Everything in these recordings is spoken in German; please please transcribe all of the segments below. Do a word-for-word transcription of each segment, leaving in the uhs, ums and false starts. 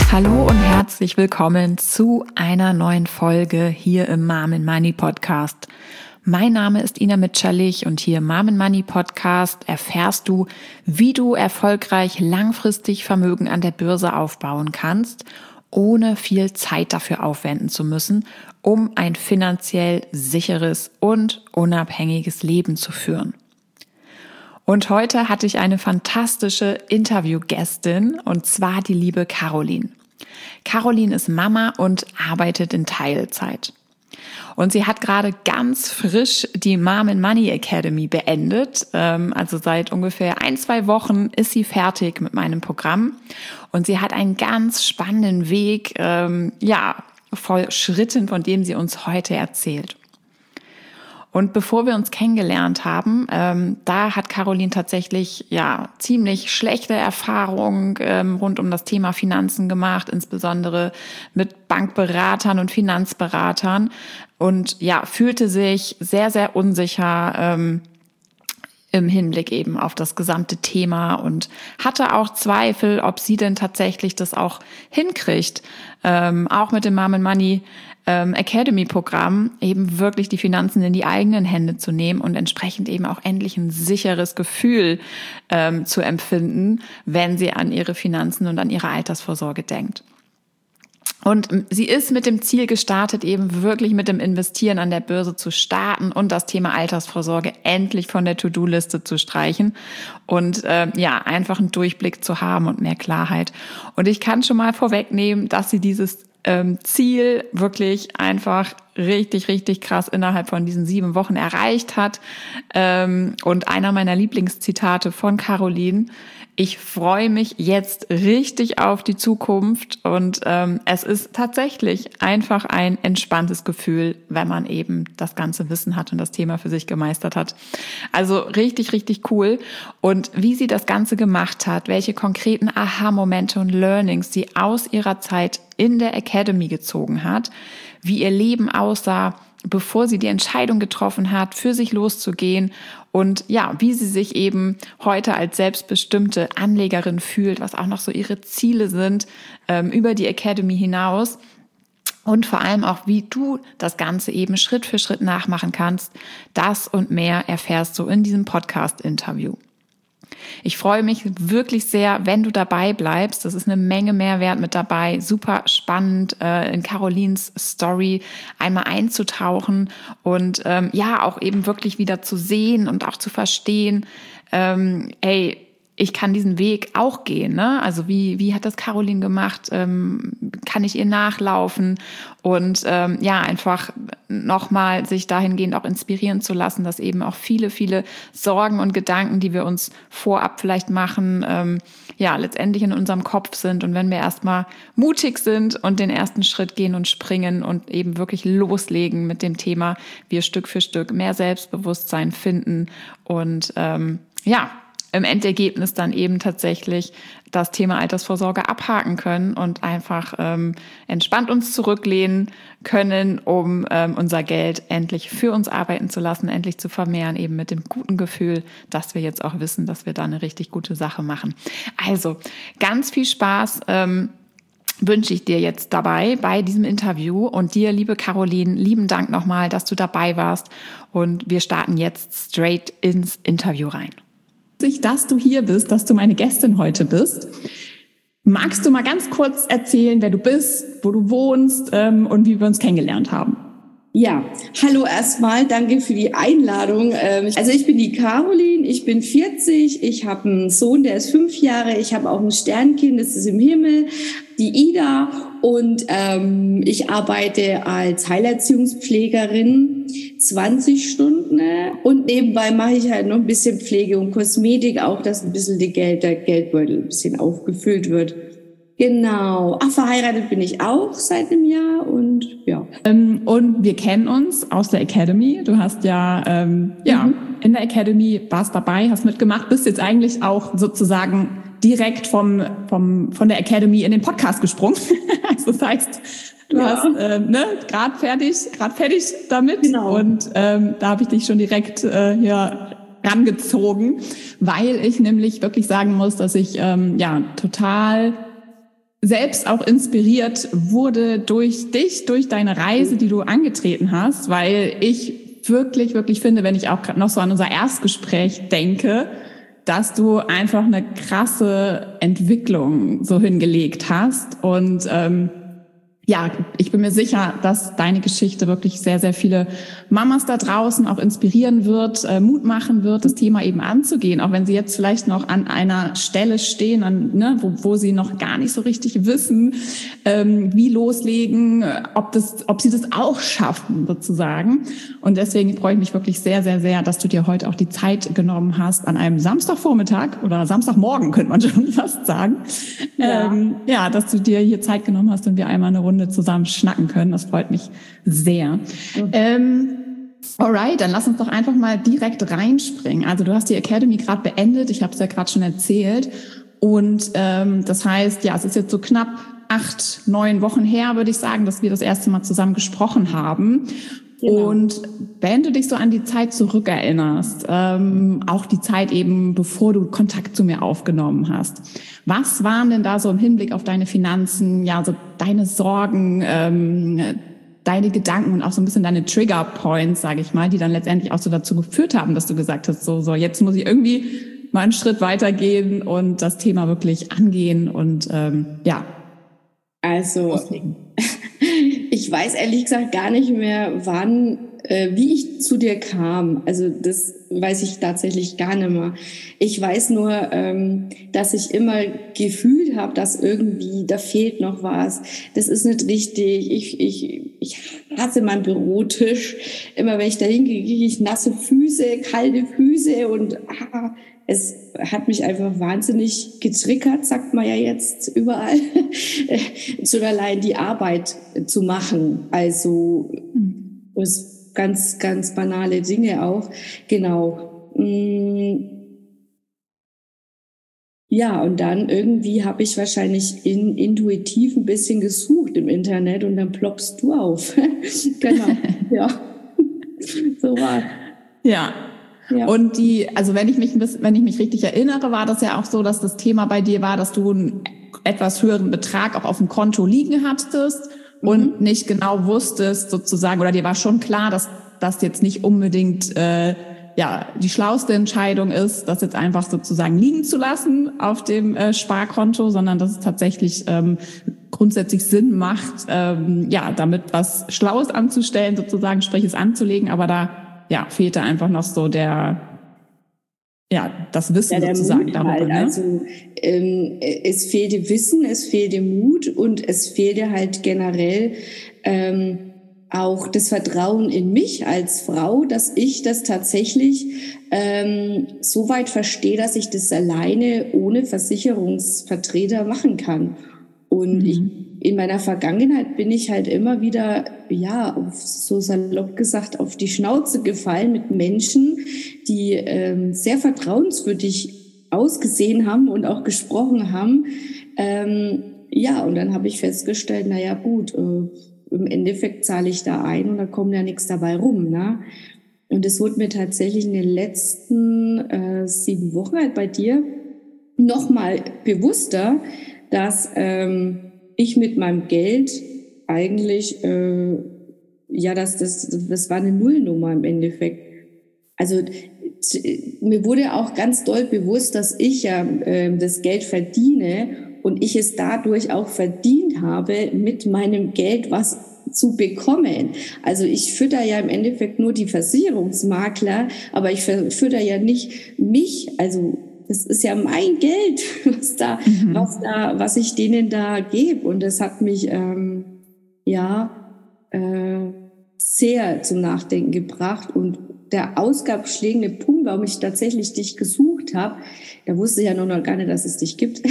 Hallo und herzlich willkommen zu einer neuen Folge hier im Mom and Money Podcast. Mein Name ist Ina Mitscherlich und hier im Mom and Money Podcast erfährst du, wie du erfolgreich langfristig Vermögen an der Börse aufbauen kannst, ohne viel Zeit dafür aufwenden zu müssen, um ein finanziell sicheres und unabhängiges Leben zu führen. Und heute hatte ich eine fantastische Interviewgästin, und zwar die liebe Caroline. Caroline ist Mama und arbeitet in Teilzeit. Und sie hat gerade ganz frisch die Mom and Money Academy beendet. Also seit ungefähr ein, zwei Wochen ist sie fertig mit meinem Programm. Und sie hat einen ganz spannenden Weg, ja, voll Schritten, von dem sie uns heute erzählt. Und bevor wir uns kennengelernt haben, ähm, da hat Caroline tatsächlich ja ziemlich schlechte Erfahrungen ähm, rund um das Thema Finanzen gemacht, insbesondere mit Bankberatern und Finanzberatern, und ja fühlte sich sehr, sehr unsicher ähm, im Hinblick eben auf das gesamte Thema und hatte auch Zweifel, ob sie denn tatsächlich das auch hinkriegt, ähm, auch mit dem Mom and Money ähm, Academy Programm eben wirklich die Finanzen in die eigenen Hände zu nehmen und entsprechend eben auch endlich ein sicheres Gefühl ähm, zu empfinden, wenn sie an ihre Finanzen und an ihre Altersvorsorge denkt. Und sie ist mit dem Ziel gestartet, eben wirklich mit dem Investieren an der Börse zu starten und das Thema Altersvorsorge endlich von der To-Do-Liste zu streichen und äh, ja, einfach einen Durchblick zu haben und mehr Klarheit. Und ich kann schon mal vorwegnehmen, dass sie dieses ähm, Ziel wirklich einfach richtig, richtig krass innerhalb von diesen sieben Wochen erreicht hat. Ähm, und einer meiner Lieblingszitate von Caroline: Ich freue mich jetzt richtig auf die Zukunft, und ähm, es ist tatsächlich einfach ein entspanntes Gefühl, wenn man eben das ganze Wissen hat und das Thema für sich gemeistert hat. Also richtig, richtig cool. Und wie sie das Ganze gemacht hat, welche konkreten Aha-Momente und Learnings sie aus ihrer Zeit in der Academy gezogen hat, wie ihr Leben aussah, bevor sie die Entscheidung getroffen hat, für sich loszugehen, und ja, wie sie sich eben heute als selbstbestimmte Anlegerin fühlt, was auch noch so ihre Ziele sind ähm, über die Academy hinaus, und vor allem auch, wie du das Ganze eben Schritt für Schritt nachmachen kannst. Das und mehr erfährst du in diesem Podcast-Interview. Ich freue mich wirklich sehr, wenn du dabei bleibst. Das ist eine Menge Mehrwert mit dabei. Super spannend, äh, in Carolines Story einmal einzutauchen und ähm, ja, auch eben wirklich wieder zu sehen und auch zu verstehen, ähm, ey, ich kann diesen Weg auch gehen, ne? Also wie wie hat das Caroline gemacht? Ähm, kann ich ihr nachlaufen? Und ähm, ja, einfach nochmal sich dahingehend auch inspirieren zu lassen, dass eben auch viele, viele Sorgen und Gedanken, die wir uns vorab vielleicht machen, ähm, ja, letztendlich in unserem Kopf sind. Und wenn wir erstmal mutig sind und den ersten Schritt gehen und springen und eben wirklich loslegen mit dem Thema, wir Stück für Stück mehr Selbstbewusstsein finden und ähm, ja, im Endergebnis dann eben tatsächlich das Thema Altersvorsorge abhaken können und einfach ähm, entspannt uns zurücklehnen können, um ähm, unser Geld endlich für uns arbeiten zu lassen, endlich zu vermehren, eben mit dem guten Gefühl, dass wir jetzt auch wissen, dass wir da eine richtig gute Sache machen. Also ganz viel Spaß ähm, wünsche ich dir jetzt dabei bei diesem Interview, und dir, liebe Caroline, lieben Dank nochmal, dass du dabei warst, und wir starten jetzt straight ins Interview rein. Dass du hier bist, dass du meine Gästin heute bist. Magst du mal ganz kurz erzählen, wer du bist, wo du wohnst ähm, und wie wir uns kennengelernt haben? Ja, hallo erstmal, danke für die Einladung. Also ich bin die Caroline, ich bin vierzig, ich habe einen Sohn, der ist fünf Jahre, ich habe auch ein Sternkind, das ist im Himmel, die Ida, und ähm, ich arbeite als Heilerziehungspflegerin zwanzig Stunden, und nebenbei mache ich halt noch ein bisschen Pflege und Kosmetik, auch dass ein bisschen die Geld, der Geldbeutel ein bisschen aufgefüllt wird. Genau. Ach, verheiratet bin ich auch seit einem Jahr, und ja. Ähm, und wir kennen uns aus der Academy. Du hast ja, ähm, ja mhm. in der Academy warst dabei, hast mitgemacht, bist jetzt eigentlich auch sozusagen direkt vom, vom, von der Academy in den Podcast gesprungen. Also das heißt, du ja. hast äh, ne, gerade fertig, gerade fertig damit. Genau. Und ähm, da habe ich dich schon direkt äh, hier rangezogen, weil ich nämlich wirklich sagen muss, dass ich ähm, ja total selbst auch inspiriert wurde durch dich, durch deine Reise, die du angetreten hast, weil ich wirklich, wirklich finde, wenn ich auch gerade noch so an unser Erstgespräch denke, dass du einfach eine krasse Entwicklung so hingelegt hast. Und ähm, ja, ich bin mir sicher, dass deine Geschichte wirklich sehr, sehr viele Mamas da draußen auch inspirieren wird, äh, Mut machen wird, das Thema eben anzugehen, auch wenn sie jetzt vielleicht noch an einer Stelle stehen, an, ne, wo, wo sie noch gar nicht so richtig wissen, ähm, wie loslegen, ob das, ob sie das auch schaffen sozusagen. Und deswegen freue ich mich wirklich sehr, sehr, sehr, dass du dir heute auch die Zeit genommen hast, an einem Samstagvormittag oder Samstagmorgen, könnte man schon fast sagen, ja, ähm, ja, dass du dir hier Zeit genommen hast und wir einmal eine Runde zusammen schnacken können. Das freut mich sehr. Mhm. Ähm, alright, dann lass uns doch einfach mal direkt reinspringen. Also du hast die Academy gerade beendet. Ich habe es ja gerade schon erzählt. Und ähm, das heißt, ja, es ist jetzt so knapp acht, neun Wochen her, würde ich sagen, dass wir das erste Mal zusammen gesprochen haben. Genau. Und wenn du dich so an die Zeit zurückerinnerst, ähm, auch die Zeit eben, bevor du Kontakt zu mir aufgenommen hast, was waren denn da so im Hinblick auf deine Finanzen, ja, so deine Sorgen, ähm, deine Gedanken und auch so ein bisschen deine Trigger Points, sage ich mal, die dann letztendlich auch so dazu geführt haben, dass du gesagt hast, so, so jetzt muss ich irgendwie mal einen Schritt weitergehen und das Thema wirklich angehen und ähm, ja. Also auslegen. Ich weiß ehrlich gesagt gar nicht mehr, wann, äh, wie ich zu dir kam. Also das weiß ich tatsächlich gar nicht mehr. Ich weiß nur, ähm, dass ich immer gefühlt habe, dass irgendwie, da fehlt noch was. Das ist nicht richtig. Ich, ich, ich hasse meinen Bürotisch. Immer wenn ich da hingehe, kriege ich nasse Füße, kalte Füße und ah, es hat mich einfach wahnsinnig getriggert, sagt man ja jetzt überall, schon allein die Arbeit zu machen. Also das ganz, ganz banale Dinge auch. Genau. Ja, und dann irgendwie habe ich wahrscheinlich in, intuitiv ein bisschen gesucht im Internet und dann ploppst du auf. Genau, ja. So war. Ja. Ja. Und die, also wenn ich mich ein bisschen, wenn ich mich richtig erinnere, war das ja auch so, dass das Thema bei dir war, dass du einen etwas höheren Betrag auch auf dem Konto liegen hattest mhm. und nicht genau wusstest sozusagen, oder dir war schon klar, dass das jetzt nicht unbedingt äh, ja die schlauste Entscheidung ist, das jetzt einfach sozusagen liegen zu lassen auf dem äh, Sparkonto, sondern dass es tatsächlich ähm, grundsätzlich Sinn macht, ähm, ja damit was Schlaues anzustellen, sozusagen, sprich es anzulegen, aber da ja, fehlte einfach noch so der, ja, das Wissen ja, sozusagen Mut darüber. Halt. Ne? Also ähm, es fehlte Wissen, es fehlte Mut und es fehlte halt generell ähm, auch das Vertrauen in mich als Frau, dass ich das tatsächlich ähm, so weit verstehe, dass ich das alleine ohne Versicherungsvertreter machen kann. Und mhm. ich in meiner Vergangenheit bin ich halt immer wieder, ja, auf, so salopp gesagt, auf die Schnauze gefallen mit Menschen, die ähm, sehr vertrauenswürdig ausgesehen haben und auch gesprochen haben. Ähm, ja, und dann habe ich festgestellt, na ja, gut, äh, im Endeffekt zahle ich da ein und da kommt ja nichts dabei rum, ne? Und es wurde mir tatsächlich in den letzten äh, sieben Wochen halt bei dir nochmal bewusster, dass ähm, ich mit meinem Geld eigentlich, äh, ja, das, das, das war eine Nullnummer im Endeffekt. Also mir wurde auch ganz doll bewusst, dass ich ja äh, das Geld verdiene und ich es dadurch auch verdient habe, mit meinem Geld was zu bekommen. Also ich fütter ja im Endeffekt nur die Versicherungsmakler, aber ich fütter ja nicht mich, also das ist ja mein Geld, was da, mhm. was da, was ich denen da gebe. Und das hat mich ähm, ja äh, sehr zum Nachdenken gebracht. Und der ausgabenschlägende Punkt, warum ich tatsächlich dich gesucht habe, da wusste ich ja noch gar nicht, dass es dich gibt,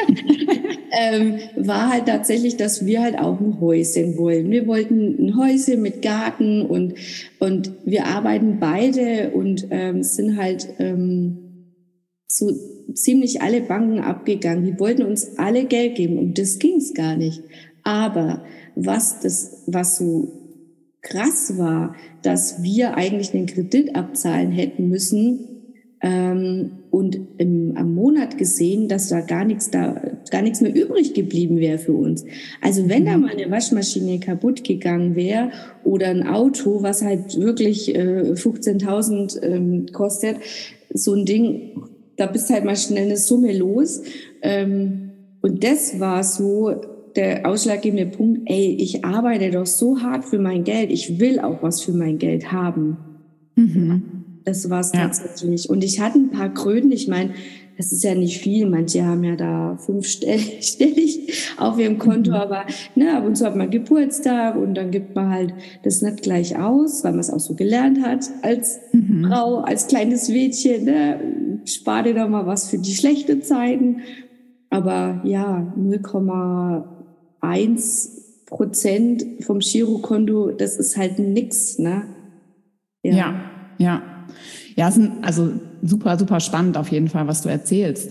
ähm, war halt tatsächlich, dass wir halt auch ein Häuschen wollen. Wir wollten ein Häuschen mit Garten und und wir arbeiten beide und ähm, sind halt ähm, so ziemlich alle Banken abgegangen. Die wollten uns alle Geld geben und das ging's gar nicht. Aber was das, was so krass war, dass wir eigentlich den Kredit abzahlen hätten müssen ähm, und im, am Monat gesehen, dass da gar nichts da, gar nichts mehr übrig geblieben wäre für uns. Also wenn da mal eine Waschmaschine kaputt gegangen wäre oder ein Auto, was halt wirklich äh, fünfzehntausend ähm, kostet, so ein Ding, da bist halt mal schnell eine Summe los. Ähm, und das war so der ausschlaggebende Punkt, ey, ich arbeite doch so hart für mein Geld, ich will auch was für mein Geld haben. Mhm. Das war es ja. tatsächlich. Und ich hatte ein paar Kröten, ich meine, das ist ja nicht viel, manche haben ja da fünfstellig auf ihrem Konto, mhm. aber ne, ab und zu hat man Geburtstag und dann gibt man halt das nicht gleich aus, weil man es auch so gelernt hat als mhm. Frau, als kleines Mädchen, ne, spar dir doch mal was für die schlechten Zeiten. Aber ja, null Komma eins Prozent vom Girokonto, das ist halt nix, ne? Ja, ja. ja. Ja, es ist ein, also super, super spannend auf jeden Fall, was du erzählst.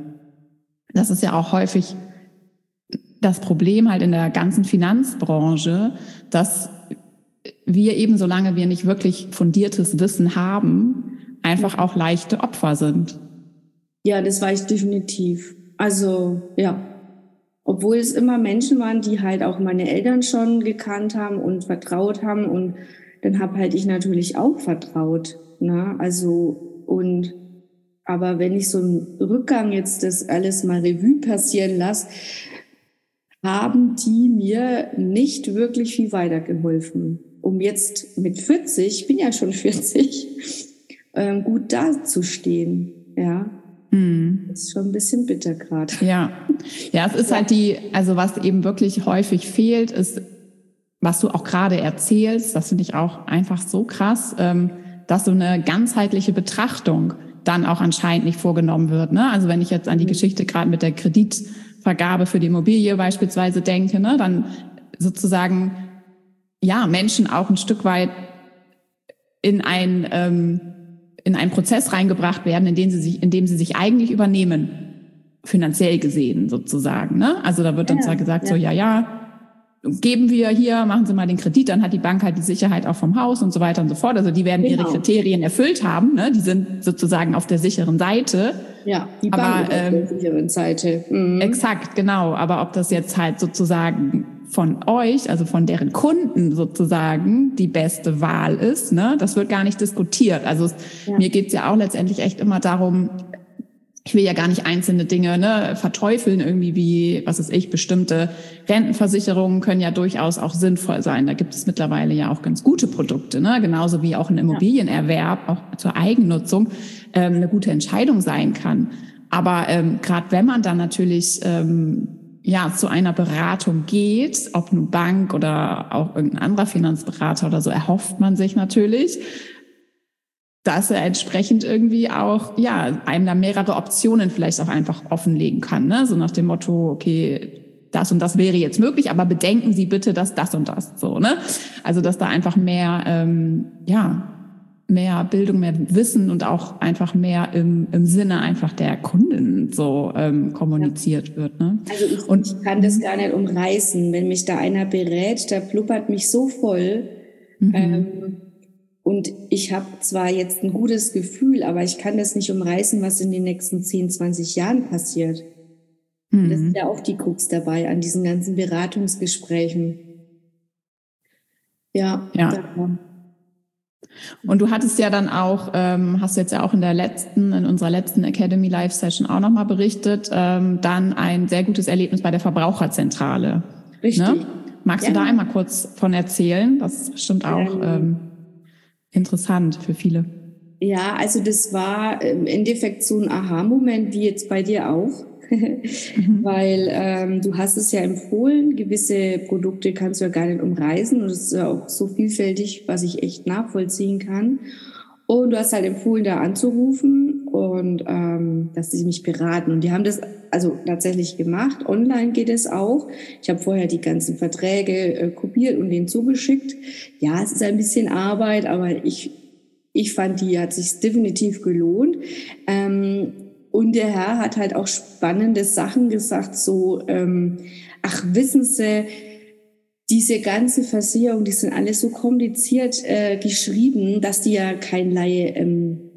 Das ist ja auch häufig das Problem halt in der ganzen Finanzbranche, dass wir eben, solange wir nicht wirklich fundiertes Wissen haben, einfach auch leichte Opfer sind. Ja, das war ich definitiv. Also, ja. Obwohl es immer Menschen waren, die halt auch meine Eltern schon gekannt haben und vertraut haben und dann habe halt ich natürlich auch vertraut. Ne? Also, und, aber wenn ich so einen Rückgang jetzt das alles mal Revue passieren lasse, haben die mir nicht wirklich viel weitergeholfen. Um jetzt mit vierzig, ich bin ja schon vierzig, ähm, gut dazustehen, ja. Hm. Das ist schon ein bisschen bitter gerade. Ja. Ja, es ist ja. halt die, also was eben wirklich häufig fehlt, ist, was du auch gerade erzählst, das finde ich auch einfach so krass, ähm, dass so eine ganzheitliche Betrachtung dann auch anscheinend nicht vorgenommen wird. Ne? Also wenn ich jetzt an die Geschichte gerade mit der Kreditvergabe für die Immobilie beispielsweise denke, ne, dann sozusagen ja Menschen auch ein Stück weit in ein ähm, in einen Prozess reingebracht werden, in dem sie sich, in dem sie sich eigentlich übernehmen, finanziell gesehen sozusagen. Ne? Also da wird dann ja, zwar gesagt, ja. so ja, ja, geben wir hier, machen Sie mal den Kredit, dann hat die Bank halt die Sicherheit auch vom Haus und so weiter und so fort. Also die werden genau. ihre Kriterien erfüllt haben, ne? Die sind sozusagen auf der sicheren Seite. Ja, die Bank aber, ist auf ähm, der sicheren Seite. Mhm. Exakt, genau. Aber ob das jetzt halt sozusagen von euch, also von deren Kunden sozusagen die beste Wahl ist, ne, das wird gar nicht diskutiert. Also ja. mir geht's ja auch letztendlich echt immer darum, ich will ja gar nicht einzelne Dinge ne, verteufeln, irgendwie wie, was weiß ich, bestimmte Rentenversicherungen können ja durchaus auch sinnvoll sein. Da gibt es mittlerweile ja auch ganz gute Produkte, ne, genauso wie auch ein Immobilienerwerb, auch zur Eigennutzung, ähm, eine gute Entscheidung sein kann. Aber ähm, gerade wenn man dann natürlich ähm, ja zu einer Beratung geht, ob eine Bank oder auch irgendein anderer Finanzberater oder so, erhofft man sich natürlich, dass er entsprechend irgendwie auch ja einem da mehrere Optionen vielleicht auch einfach offenlegen kann, ne? So nach dem Motto, okay, das und das wäre jetzt möglich, aber bedenken Sie bitte, dass das und das so, ne? Also dass da einfach mehr ähm, ja mehr Bildung, mehr Wissen und auch einfach mehr im, im Sinne einfach der Kunden so ähm, kommuniziert ja. wird. Ne? Also ich, und, ich kann das gar nicht umreißen. Wenn mich da einer berät, der blubbert mich so voll. Mhm. Ähm, und ich habe zwar jetzt ein gutes Gefühl, aber ich kann das nicht umreißen, was in den nächsten zehn, zwanzig Jahren passiert. Mhm. Und das ist ja auch die Krux dabei an diesen ganzen Beratungsgesprächen. Ja, ja. Da. Und du hattest ja dann auch, ähm, hast jetzt ja auch in der letzten, in unserer letzten Academy Live Session auch nochmal berichtet, ähm, dann ein sehr gutes Erlebnis bei der Verbraucherzentrale. Richtig. Ne? Magst ja. du da einmal kurz von erzählen? Das ist bestimmt auch ähm, ähm, interessant für viele. Ja, also das war im Endeffekt so ein Aha-Moment, wie jetzt bei dir auch. mhm. Weil ähm, du hast es ja empfohlen, gewisse Produkte kannst du ja gar nicht umreißen und es ist ja auch so vielfältig, was ich echt nachvollziehen kann. Und du hast halt empfohlen, da anzurufen und ähm, dass sie mich beraten. Und die haben das also tatsächlich gemacht. Online geht es auch. Ich habe vorher die ganzen Verträge äh, kopiert und denen zugeschickt. Ja, es ist ein bisschen Arbeit, aber ich ich fand, die hat sich definitiv gelohnt. Ähm, Und der Herr hat halt auch spannende Sachen gesagt, so, ähm, ach, wissen Sie, diese ganze Versicherung, die sind alle so kompliziert äh, geschrieben, dass die ja kein Laie ähm,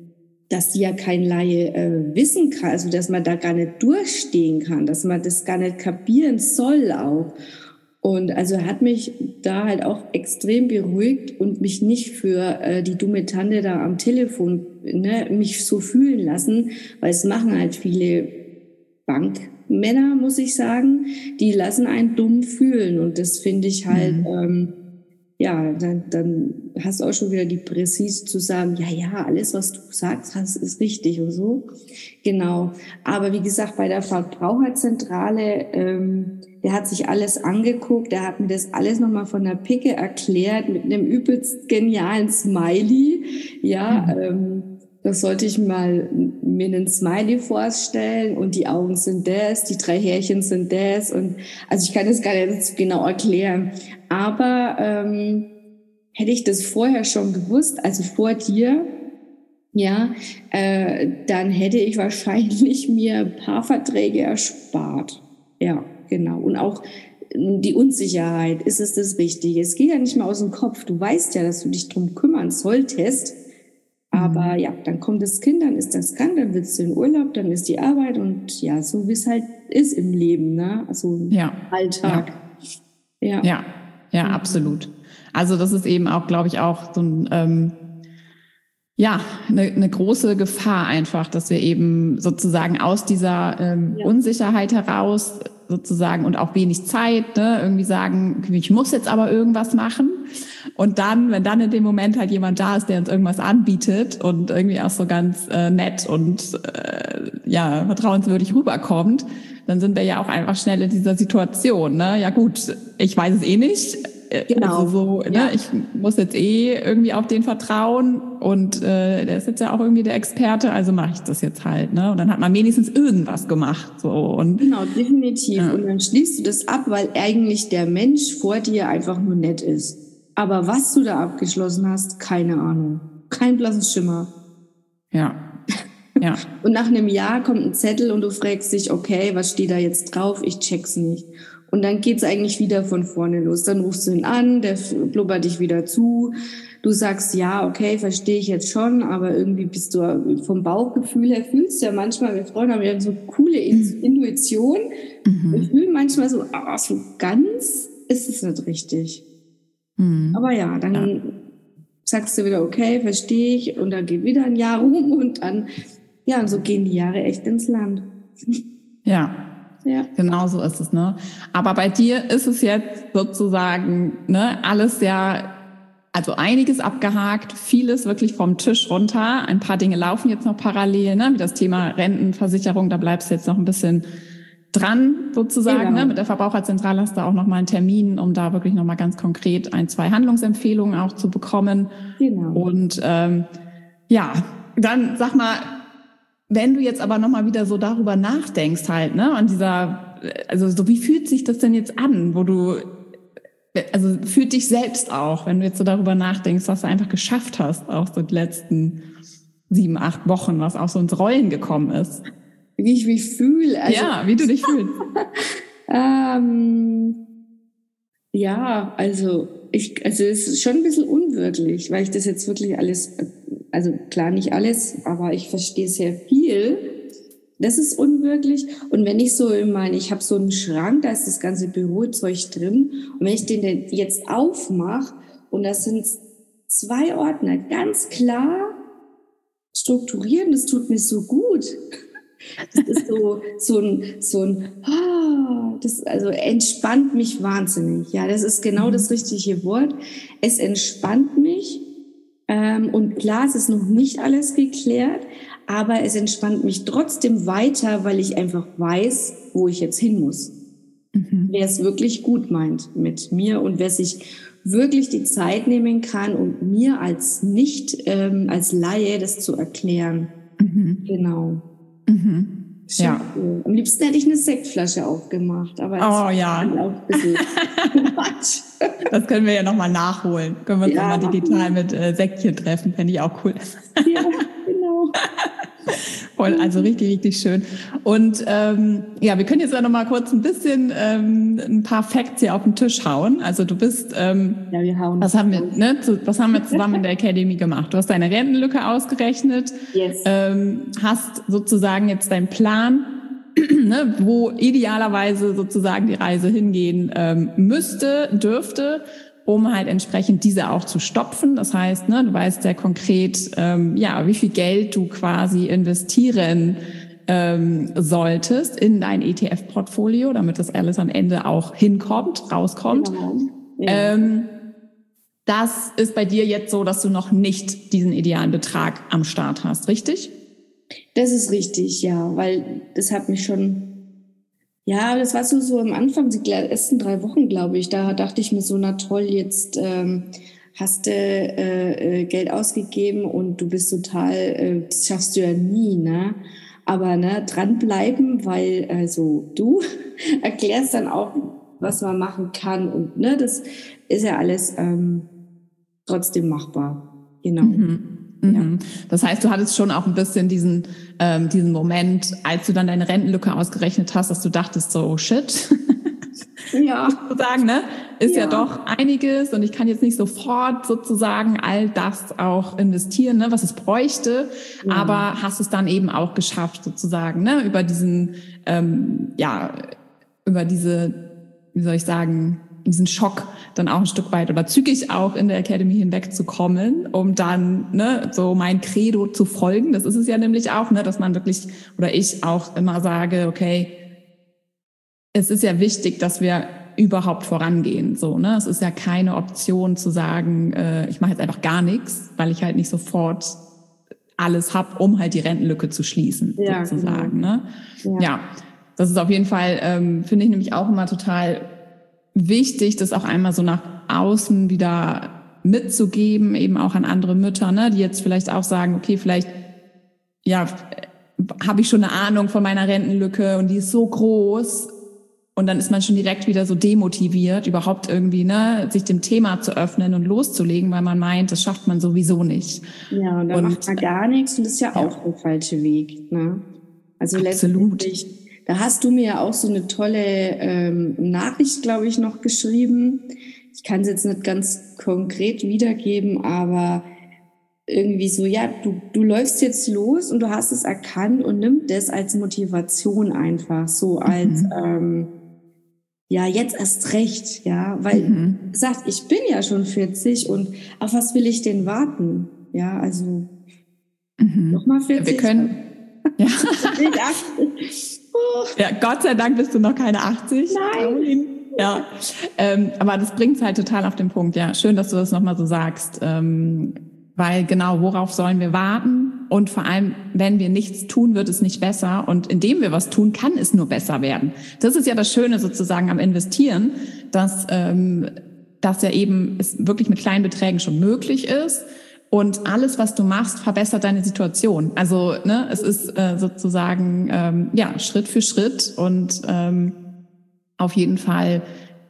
dass die ja kein Laie äh, wissen kann, also dass man da gar nicht durchstehen kann, dass man das gar nicht kapieren soll auch. Und also er hat mich da halt auch extrem beruhigt und mich nicht für äh, die dumme Tante da am Telefon, ne, mich so fühlen lassen, weil es machen halt viele Bankmänner, muss ich sagen, die lassen einen dumm fühlen und das finde ich halt, mhm. ähm, ja, dann, dann hast du auch schon wieder die Präzise zu sagen, ja, ja, alles, was du sagst, hast, ist richtig und so. Genau. Aber wie gesagt, bei der Verbraucherzentrale, ähm, der hat sich alles angeguckt, der hat mir das alles nochmal von der Picke erklärt mit einem übelst genialen Smiley. Ja, mhm. ähm, das sollte ich mal mir einen Smiley vorstellen und die Augen sind das, die drei Härchen sind das und also ich kann das gar nicht so genau erklären. Aber ähm, hätte ich das vorher schon gewusst, also vor dir, ja, äh, dann hätte ich wahrscheinlich mir ein paar Verträge erspart. Ja, genau. Und auch die Unsicherheit, ist es das Richtige? Es geht ja nicht mehr aus dem Kopf. Du weißt ja, dass du dich drum kümmern solltest. Aber ja, dann kommt das Kind, dann ist das krank, dann willst du in Urlaub, dann ist die Arbeit und ja, so wie es halt ist im Leben, ne? Also ja. Alltag. Ja, ja, ja, ja mhm. absolut. Also das ist eben auch, glaube ich, auch so ein ähm, ja eine, eine große Gefahr einfach, dass wir eben sozusagen aus dieser ähm, ja. Unsicherheit heraus sozusagen und auch wenig Zeit, ne, irgendwie sagen, ich muss jetzt aber irgendwas machen. Und dann, wenn dann in dem Moment halt jemand da ist, der uns irgendwas anbietet und irgendwie auch so ganz äh, nett und äh, ja vertrauenswürdig rüberkommt, dann sind wir ja auch einfach schnell in dieser Situation. Ne? Ja gut, ich weiß es eh nicht. Genau. Also so, ne, ja. ich muss jetzt eh irgendwie auf den vertrauen und äh, der ist jetzt ja auch irgendwie der Experte, also mache ich das jetzt halt. Ne? Und dann hat man wenigstens irgendwas gemacht. So und genau, definitiv. Ja. Und dann schließt du das ab, weil eigentlich der Mensch vor dir einfach nur nett ist. Aber was du da abgeschlossen hast, keine Ahnung. Kein blasses Schimmer. Ja. Ja. Und nach einem Jahr kommt ein Zettel und du fragst dich, okay, was steht da jetzt drauf? Ich check's nicht. Und dann geht's eigentlich wieder von vorne los. Dann rufst du ihn an, der blubbert dich wieder zu. Du sagst, ja, okay, verstehe ich jetzt schon, aber irgendwie bist du vom Bauchgefühl her, fühlst du ja manchmal, wir Frauen haben ja so coole Intuition. Mhm. Wir fühlen manchmal so, ah, so ganz ist es nicht richtig. Mhm. Aber ja, dann ja. sagst du wieder, okay, verstehe ich. Und dann geht wieder ein Jahr rum und dann, ja, und so gehen die Jahre echt ins Land. Ja. Ja. Genau so ist es, ne? Aber bei dir ist es jetzt sozusagen, ne, alles ja, also einiges abgehakt, vieles wirklich vom Tisch runter. Ein paar Dinge laufen jetzt noch parallel, ne? Wie das Thema Rentenversicherung, da bleibst du jetzt noch ein bisschen dran, sozusagen, genau. ne? Mit der Verbraucherzentrale hast du auch noch mal einen Termin, um da wirklich noch mal ganz konkret ein, zwei Handlungsempfehlungen auch zu bekommen. Genau. Und ähm, ja, dann sag mal, wenn du jetzt aber nochmal wieder so darüber nachdenkst halt, ne, an dieser, also so wie fühlt sich das denn jetzt an, wo du, also fühlt dich selbst auch, wenn du jetzt so darüber nachdenkst, was du einfach geschafft hast, auch so die letzten sieben, acht Wochen, was auch so ins Rollen gekommen ist. Wie ich mich fühle. Also, ja, wie du dich fühlst. ähm, ja, also ich, also es ist schon ein bisschen unwirklich, weil ich das jetzt wirklich alles, also klar nicht alles, aber ich verstehe sehr viel. Das ist unwirklich. Und wenn ich so in mein, ich habe so einen Schrank, da ist das ganze Bürozeug drin. Und wenn ich den jetzt aufmache und das sind zwei Ordner, ganz klar strukturieren, das tut mir so gut. Das ist so, so ein, so ein, ah, das, also entspannt mich wahnsinnig. Ja, das ist genau das richtige Wort. Es entspannt mich. Ähm, und klar, es ist noch nicht alles geklärt, aber es entspannt mich trotzdem weiter, weil ich einfach weiß, wo ich jetzt hin muss. Mhm. Wer es wirklich gut meint mit mir und wer sich wirklich die Zeit nehmen kann, um mir als nicht, ähm, als Laie das zu erklären. Mhm. Genau. Mhm. Ja. Cool. Am liebsten hätte ich eine Sektflasche aufgemacht, aber das oh, ja. ist auch ein bisschen Quatsch. Das können wir ja nochmal nachholen. Können wir uns ja, nochmal digital mit äh, Säckchen treffen, fände ich auch cool. Ja, genau. Voll, also richtig, richtig schön. Und ähm, ja, wir können jetzt ja noch mal kurz ein bisschen ähm, ein paar Facts hier auf den Tisch hauen. Also du bist, ähm, ja, wir hauen. Was haben wir, ne, zu, was haben wir zusammen in der Academy gemacht? Du hast deine Rentenlücke ausgerechnet, yes. ähm, hast sozusagen jetzt deinen Plan, ne, wo idealerweise sozusagen die Reise hingehen ähm, müsste, dürfte, um halt entsprechend diese auch zu stopfen. Das heißt, ne, du weißt sehr konkret, ähm, ja, wie viel Geld du quasi investieren ähm, solltest in dein E T F-Portfolio, damit das alles am Ende auch hinkommt, rauskommt. Genau. Ja. Ähm, das ist bei dir jetzt so, dass du noch nicht diesen idealen Betrag am Start hast, richtig? Das ist richtig, ja, weil das hat mich schon... Ja, das war so, so am Anfang, die ersten drei Wochen, glaube ich. Da dachte ich mir so, na toll, jetzt ähm, hast du äh, Geld ausgegeben und du bist total, äh, das schaffst du ja nie, ne? Aber ne, dranbleiben, weil also du erklärst dann auch, was man machen kann und ne, das ist ja alles ähm, trotzdem machbar. Genau. Mhm. Ja. Das heißt, du hattest schon auch ein bisschen diesen ähm, diesen Moment, als du dann deine Rentenlücke ausgerechnet hast, dass du dachtest so, oh shit, ja, sozusagen, ne, ist ja. ja doch einiges und ich kann jetzt nicht sofort sozusagen all das auch investieren, ne, was es bräuchte, ja. aber hast es dann eben auch geschafft sozusagen, ne, über diesen ähm, ja über diese, wie soll ich sagen, diesen Schock dann auch ein Stück weit oder zügig auch in der Academy hinwegzukommen, um dann ne, so mein Credo zu folgen. Das ist es ja nämlich auch, ne, dass man wirklich oder ich auch immer sage, okay, es ist ja wichtig, dass wir überhaupt vorangehen. So, ne, es ist ja keine Option zu sagen, äh, ich mache jetzt einfach gar nichts, weil ich halt nicht sofort alles hab, um halt die Rentenlücke zu schließen, ja, sozusagen. Genau. Ne? Ja. ja, das ist auf jeden Fall, ähm, finde ich nämlich auch immer total wichtig, das auch einmal so nach außen wieder mitzugeben, eben auch an andere Mütter, ne, die jetzt vielleicht auch sagen, okay, vielleicht ja habe ich schon eine Ahnung von meiner Rentenlücke und die ist so groß und dann ist man schon direkt wieder so demotiviert, überhaupt irgendwie ne, sich dem Thema zu öffnen und loszulegen, weil man meint, das schafft man sowieso nicht. Ja, und dann und, macht man gar nichts und das ist ja, ja. auch der falsche Weg. Ne? Also absolut. Letztendlich, da hast du mir ja auch so eine tolle ähm, Nachricht, glaube ich, noch geschrieben. Ich kann es jetzt nicht ganz konkret wiedergeben, aber irgendwie so, ja, du, du läufst jetzt los und du hast es erkannt und nimm das als Motivation einfach, so als, mhm. ähm, ja, jetzt erst recht, ja, weil, mhm. wie gesagt, ich bin ja schon vierzig und auf was will ich denn warten? Ja, also, mhm. nochmal vierzig. Wir können, ja. Ja, Gott sei Dank bist du noch keine achtzig. Nein. Ja, ähm, aber das bringt's halt total auf den Punkt. Ja, schön, dass du das nochmal so sagst, ähm, weil genau, worauf sollen wir warten? Und vor allem, wenn wir nichts tun, wird es nicht besser. Und indem wir was tun, kann es nur besser werden. Das ist ja das Schöne sozusagen am Investieren, dass ähm, das ja eben es wirklich mit kleinen Beträgen schon möglich ist. Und alles, was du machst, verbessert deine Situation. Also ne, es ist äh, sozusagen ähm, ja Schritt für Schritt und ähm, auf jeden Fall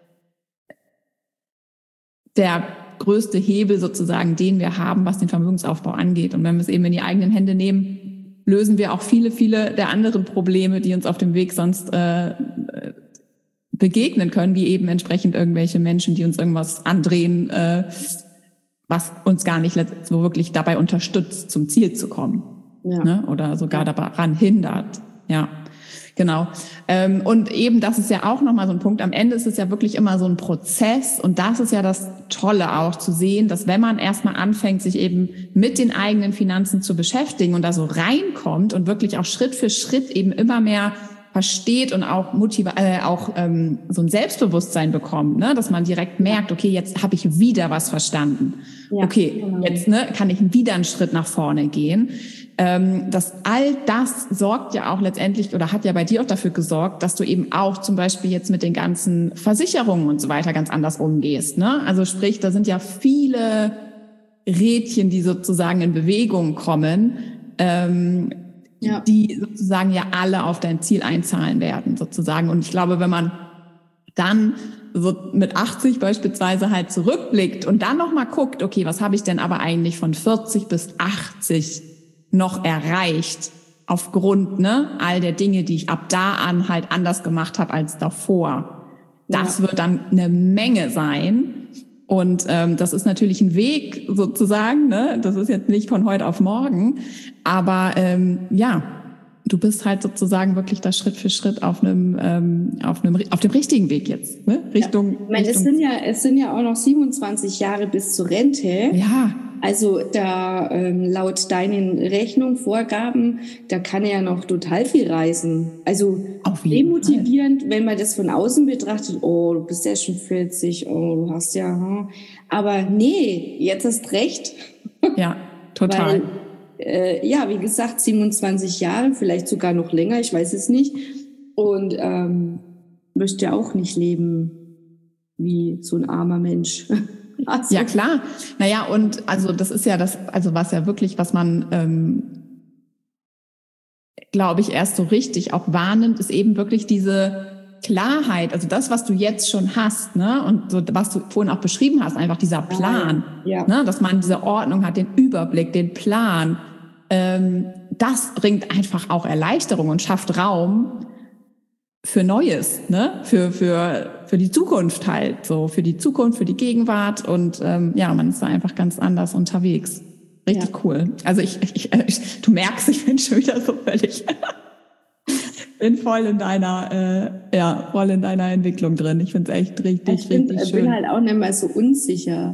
der größte Hebel sozusagen, den wir haben, was den Vermögensaufbau angeht. Und wenn wir es eben in die eigenen Hände nehmen, lösen wir auch viele, viele der anderen Probleme, die uns auf dem Weg sonst äh, begegnen können, wie eben entsprechend irgendwelche Menschen, die uns irgendwas andrehen, äh, was uns gar nicht so wirklich dabei unterstützt, zum Ziel zu kommen. Ja. Ne? Oder sogar daran hindert. Ja, genau. Ähm, und eben, das ist ja auch nochmal so ein Punkt. Am Ende ist es ja wirklich immer so ein Prozess. Und das ist ja das Tolle auch zu sehen, dass wenn man erstmal anfängt, sich eben mit den eigenen Finanzen zu beschäftigen und da so reinkommt und wirklich auch Schritt für Schritt eben immer mehr versteht und auch motiva- äh, auch ähm, so ein Selbstbewusstsein bekommt, ne, dass man direkt merkt, okay, jetzt habe ich wieder was verstanden. Ja, okay, genau. Jetzt ne, kann ich wieder einen Schritt nach vorne gehen. Ähm, das all das sorgt ja auch letztendlich oder hat ja bei dir auch dafür gesorgt, dass du eben auch zum Beispiel jetzt mit den ganzen Versicherungen und so weiter ganz anders umgehst. Ne? Also sprich, da sind ja viele Rädchen, die sozusagen in Bewegung kommen. Ähm, Ja. die sozusagen ja alle auf dein Ziel einzahlen werden, sozusagen. Und ich glaube, wenn man dann so mit achtzig beispielsweise halt zurückblickt und dann nochmal guckt, okay, was habe ich denn aber eigentlich von vierzig bis achtzig noch erreicht aufgrund, ne, all der Dinge, die ich ab da an halt anders gemacht habe als davor. Das ja. wird dann eine Menge sein. Und ähm, das ist natürlich ein Weg sozusagen, ne? Das ist jetzt nicht von heute auf morgen. Aber ähm, ja, du bist halt sozusagen wirklich da Schritt für Schritt auf einem, ähm, auf einem, auf dem richtigen Weg jetzt, ne? Richtung. Ja. Ich meine, Richtung es sind ja, es sind ja auch noch siebenundzwanzig Jahre bis zur Rente. Ja. Also da ähm, laut deinen Rechnungen, Vorgaben, da kann er ja noch total viel reisen. Also demotivierend, wenn man das von außen betrachtet, oh, du bist ja schon vierzig, oh, du hast ja, hm. aber nee, jetzt hast recht. Ja, total. Weil, äh, ja, wie gesagt, siebenundzwanzig Jahre, vielleicht sogar noch länger, ich weiß es nicht. Und ähm, möchte auch nicht leben wie so ein armer Mensch. Also. Ja, klar. Naja, und also das ist ja das, also was ja wirklich, was man, ähm, glaube ich, erst so richtig auch wahrnimmt, ist eben wirklich diese Klarheit, also das, was du jetzt schon hast, ne, und so, was du vorhin auch beschrieben hast, einfach dieser Plan, ja. ne, dass man diese Ordnung hat, den Überblick, den Plan, ähm, das bringt einfach auch Erleichterung und schafft Raum für Neues, ne, für für für die Zukunft halt, so für die Zukunft, für die Gegenwart und ähm, ja, man ist da einfach ganz anders unterwegs. Richtig ja. cool. Also ich, ich, ich, du merkst, ich bin schon wieder so völlig, bin voll in deiner, äh, ja, voll in deiner Entwicklung drin. Ich finde es echt richtig, ich find, richtig schön. Ich bin halt auch nicht mehr so unsicher.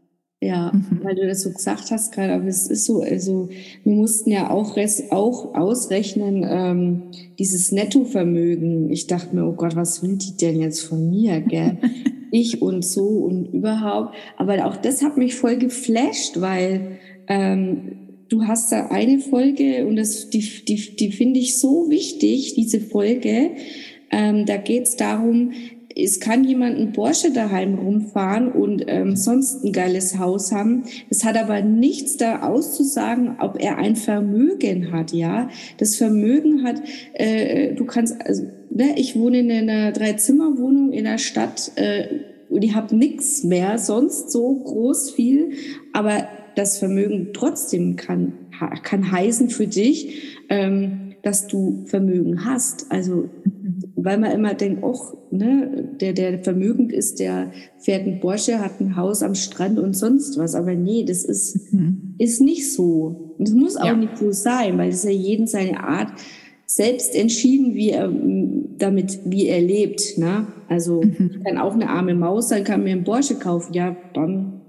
Ja, mhm. weil du das so gesagt hast gerade, aber es ist so, also wir mussten ja auch, res, auch ausrechnen, ähm, dieses Nettovermögen. Ich dachte mir, oh Gott, was will die denn jetzt von mir, gell? Ich und so und überhaupt. Aber auch das hat mich voll geflasht, weil ähm, du hast da eine Folge und das, die, die, die finde ich so wichtig, diese Folge. Ähm, da geht's darum, es kann jemand einen Porsche daheim rumfahren und ähm, sonst ein geiles Haus haben. Es hat aber nichts da auszusagen, ob er ein Vermögen hat, ja. Das Vermögen hat, äh, du kannst, also, ne, ich wohne in einer Dreizimmerwohnung in der Stadt äh, und ich habe nichts mehr, sonst so groß viel, aber das Vermögen trotzdem kann, kann heißen für dich, ähm, dass du Vermögen hast. Also, weil man immer denkt, och, ne, der, der vermögend ist, der fährt ein Porsche, hat ein Haus am Strand und sonst was. Aber nee, das ist, mhm. ist nicht so. Und es muss auch ja. nicht so sein, weil es ja jeden seine Art selbst entschieden, wie er damit, wie er lebt, ne? Also, mhm. ich kann auch eine arme Maus sein, kann mir einen Porsche kaufen. Ja, dann,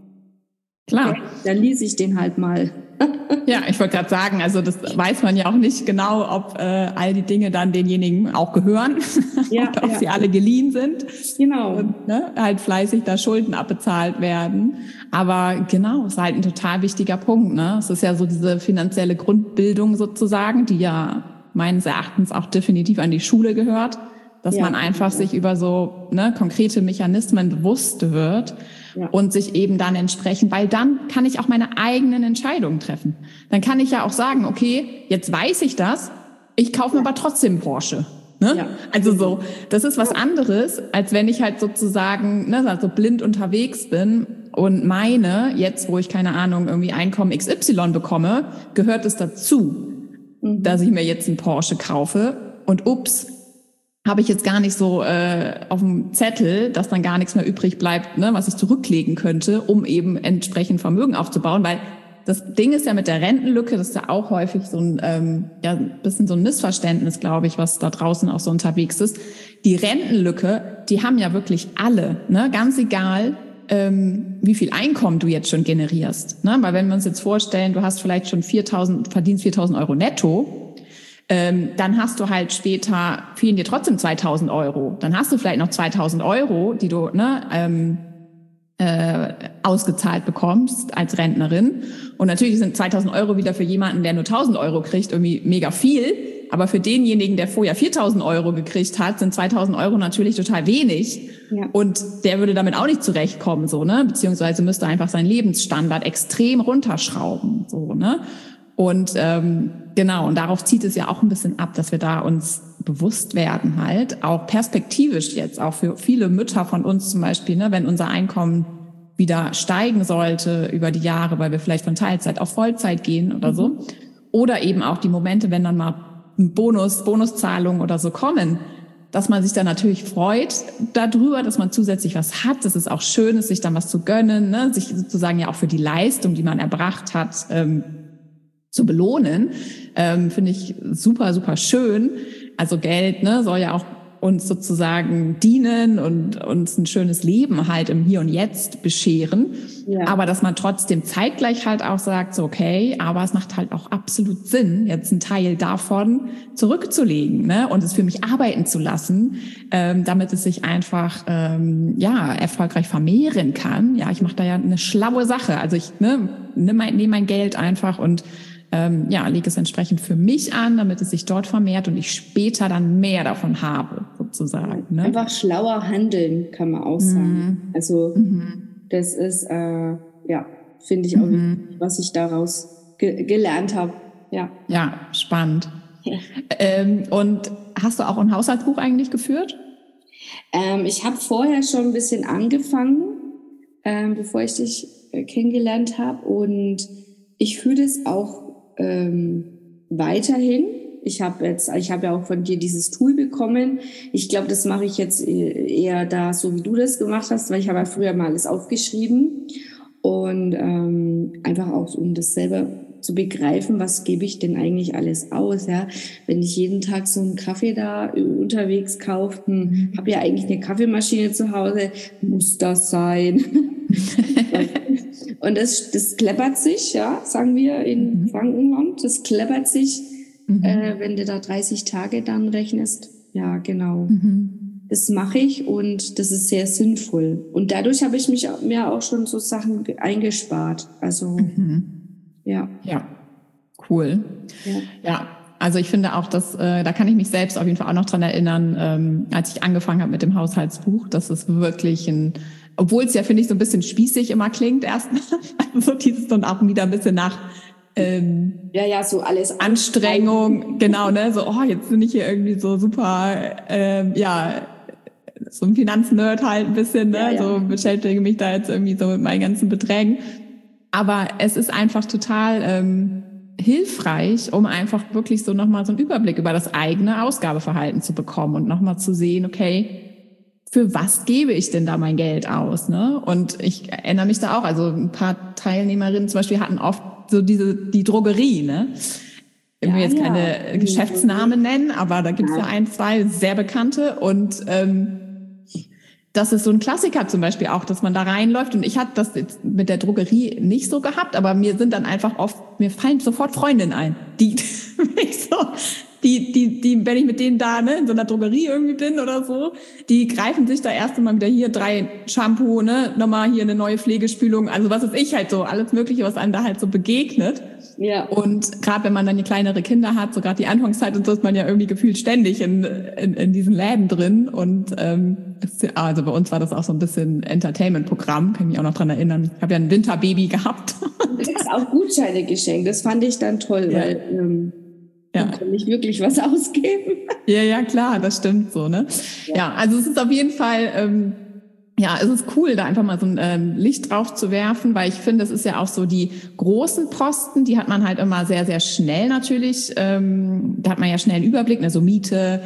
klar. Okay, dann ließ ich den halt mal. Ja, ich wollte gerade sagen, also das weiß man ja auch nicht genau, ob äh, all die Dinge dann denjenigen auch gehören, ja, ob ja. sie alle geliehen sind. Genau. Und ne, halt fleißig da Schulden abbezahlt werden. Aber genau, ist halt ein total wichtiger Punkt. Ne? Es ist ja so diese finanzielle Grundbildung sozusagen, die ja meines Erachtens auch definitiv an die Schule gehört, dass ja, man einfach ja. sich über so ne, konkrete Mechanismen bewusst wird. Ja. Und sich eben dann entsprechend, weil dann kann ich auch meine eigenen Entscheidungen treffen. Dann kann ich ja auch sagen, okay, jetzt weiß ich das, ich kaufe mir ja. aber trotzdem einen Porsche. Ne? Ja. Also so, das ist was anderes, als wenn ich halt sozusagen ne, also blind unterwegs bin und meine, jetzt wo ich keine Ahnung, irgendwie Einkommen X Y bekomme, gehört es dazu, mhm. dass ich mir jetzt einen Porsche kaufe und ups, habe ich jetzt gar nicht so äh, auf dem Zettel, dass dann gar nichts mehr übrig bleibt, ne, was ich zurücklegen könnte, um eben entsprechend Vermögen aufzubauen. Weil das Ding ist ja mit der Rentenlücke, das ist ja auch häufig so ein ähm, ja, ein bisschen so ein Missverständnis, glaube ich, was da draußen auch so unterwegs ist. Die Rentenlücke, die haben ja wirklich alle, ne, ganz egal, ähm, wie viel Einkommen du jetzt schon generierst. Ne? Weil wenn wir uns jetzt vorstellen, du hast vielleicht schon viertausend, verdienst viertausend Euro netto, Ähm, dann hast du halt später, fehlen dir trotzdem zweitausend Euro. Dann hast du vielleicht noch zweitausend Euro, die du ne, ähm, äh, ausgezahlt bekommst als Rentnerin. Und natürlich sind zweitausend Euro wieder für jemanden, der nur tausend Euro kriegt, irgendwie mega viel. Aber für denjenigen, der vorher viertausend Euro gekriegt hat, sind zweitausend Euro natürlich total wenig. Ja. Und der würde damit auch nicht zurechtkommen, so, ne? Beziehungsweise müsste einfach seinen Lebensstandard extrem runterschrauben, so, ne? Und ähm, genau, und darauf zieht es ja auch ein bisschen ab, dass wir da uns bewusst werden halt, auch perspektivisch jetzt, auch für viele Mütter von uns zum Beispiel, ne, wenn unser Einkommen wieder steigen sollte über die Jahre, weil wir vielleicht von Teilzeit auf Vollzeit gehen oder so. Oder eben auch die Momente, wenn dann mal Bonus, Bonuszahlungen oder so kommen, dass man sich dann natürlich freut darüber, dass man zusätzlich was hat, dass es auch schön ist, sich dann was zu gönnen, ne? Sich sozusagen ja auch für die Leistung, die man erbracht hat, ähm, zu belohnen, ähm, finde ich super, super schön. Also Geld, ne, soll ja auch uns sozusagen dienen und uns ein schönes Leben halt im Hier und Jetzt bescheren. Ja. Aber dass man trotzdem zeitgleich halt auch sagt, so okay, aber es macht halt auch absolut Sinn, jetzt einen Teil davon zurückzulegen, ne, und es für mich arbeiten zu lassen, ähm, damit es sich einfach ähm, ja erfolgreich vermehren kann. Ja, ich mache da ja eine schlaue Sache. Also ich ne, nehme mein, nehm mein Geld einfach und Ähm, ja, lege es entsprechend für mich an, damit es sich dort vermehrt und ich später dann mehr davon habe, sozusagen. Ne? Einfach schlauer handeln, kann man auch sagen. Mhm. Also mhm. das ist, äh, ja, finde ich auch mhm. wichtig, was ich daraus ge- gelernt habe. Ja, ja, spannend. Ja. Ähm, und hast du auch ein Haushaltsbuch eigentlich geführt? Ähm, ich habe vorher schon ein bisschen angefangen, ähm, bevor ich dich äh, kennengelernt habe, und ich fühle das auch Ähm, weiterhin. Ich habe jetzt, ich habe ja auch von dir dieses Tool bekommen. Ich glaube, das mache ich jetzt eher da, so wie du das gemacht hast, weil ich habe ja früher mal alles aufgeschrieben und ähm, einfach auch, um das selber zu begreifen, was gebe ich denn eigentlich alles aus, ja? Wenn ich jeden Tag so einen Kaffee da unterwegs kaufe, hm, habe ja eigentlich eine Kaffeemaschine zu Hause, muss das sein? Und das, das kleppert sich, ja, sagen wir in mhm. Frankenland, das kleppert sich, mhm. äh, wenn du da dreißig Tage dann rechnest. Ja, genau. Mhm. Das mache ich und das ist sehr sinnvoll. Und dadurch habe ich mich mir auch schon so Sachen eingespart. Also, mhm. ja. Ja, cool. Ja. ja. Also ich finde auch, dass äh, da kann ich mich selbst auf jeden Fall auch noch dran erinnern, ähm, als ich angefangen habe mit dem Haushaltsbuch, dass es wirklich ein, obwohl es ja, finde ich, so ein bisschen spießig immer klingt erstmal, also dieses dann auch wieder ein bisschen nach ähm, ja, ja, so alles Anstrengung, genau, ne, so, oh, jetzt bin ich hier irgendwie so super, ähm, ja, so ein Finanznerd halt ein bisschen, ne, ja, ja. so beschäftige mich da jetzt irgendwie so mit meinen ganzen Beträgen. Aber es ist einfach total ähm, hilfreich, um einfach wirklich so nochmal so einen Überblick über das eigene Ausgabeverhalten zu bekommen und nochmal zu sehen, okay, für was gebe ich denn da mein Geld aus, ne? Und ich erinnere mich da auch, also ein paar Teilnehmerinnen zum Beispiel hatten oft so diese, die Drogerie, ne? Ich will ja, jetzt keine ja. Geschäftsnamen nennen, aber da gibt es ja. ja ein, zwei sehr bekannte und ähm, das ist so ein Klassiker zum Beispiel auch, dass man da reinläuft, und ich hatte das jetzt mit der Drogerie nicht so gehabt, aber mir sind dann einfach oft, mir fallen sofort Freundinnen ein, die, so, die, die, die, wenn ich mit denen da, ne, in so einer Drogerie irgendwie bin oder so, die greifen sich da erst einmal wieder hier drei Shampoo, ne, nochmal hier eine neue Pflegespülung, also was ist ich halt so, alles Mögliche, was einem da halt so begegnet. Ja. Und gerade wenn man dann kleinere Kinder hat, so gerade die Anfangszeit und so, ist man ja irgendwie gefühlt ständig in, in, in diesen Läden drin. Und ähm, also bei uns war das auch so ein bisschen Entertainment-Programm, kann ich mich auch noch dran erinnern. Ich habe ja ein Winterbaby gehabt. Du hast auch Gutscheine geschenkt, das fand ich dann toll, ja. weil ähm, ja. man kann nicht wirklich was ausgeben. Ja, ja, klar, das stimmt so, ne? Ja, ja, also es ist auf jeden Fall... Ähm, Ja, es ist cool, da einfach mal so ein ähm, Licht drauf zu werfen, weil ich finde, es ist ja auch so, die großen Posten, die hat man halt immer sehr, sehr schnell natürlich. Ähm, da hat man ja schnell einen Überblick, ne, so Miete,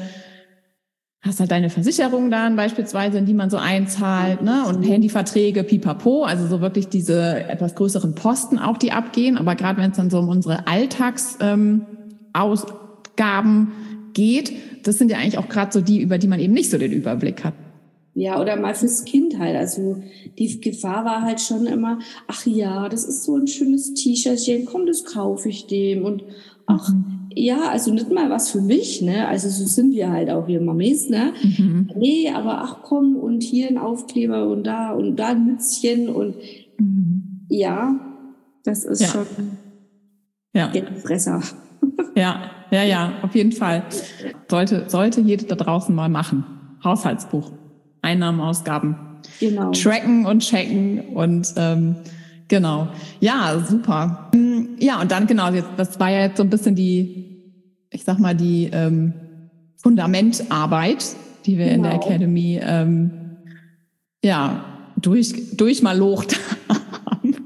hast halt deine Versicherung dann beispielsweise, in die man so einzahlt, ne, und Handyverträge, pipapo, also so wirklich diese etwas größeren Posten auch, die abgehen. Aber gerade wenn es dann so um unsere Alltagsausgaben ähm, geht, das sind ja eigentlich auch gerade so die, über die man eben nicht so den Überblick hat. Ja, oder mal fürs Kind halt. Also die Gefahr war halt schon immer, ach ja, das ist so ein schönes T-Shirtchen, komm, das kaufe ich dem. Und ach, mhm. ja, also nicht mal was für mich, ne? Also so sind wir halt auch, wir Mamis, ne? Mhm. Nee, aber ach komm, und hier ein Aufkleber und da und da ein Mützchen und mhm. ja, das ist ja. schon ja. Geldfresser. Ja, ja, ja, auf jeden Fall. Sollte, sollte jeder da draußen mal machen. Haushaltsbuch. Einnahmen, Ausgaben genau. tracken und checken und ähm, genau. Ja, super. Ja, und dann genau, jetzt, das war ja jetzt so ein bisschen die, ich sag mal, die ähm, Fundamentarbeit, die wir genau. in der Academy ähm, ja durch, durchmalocht haben,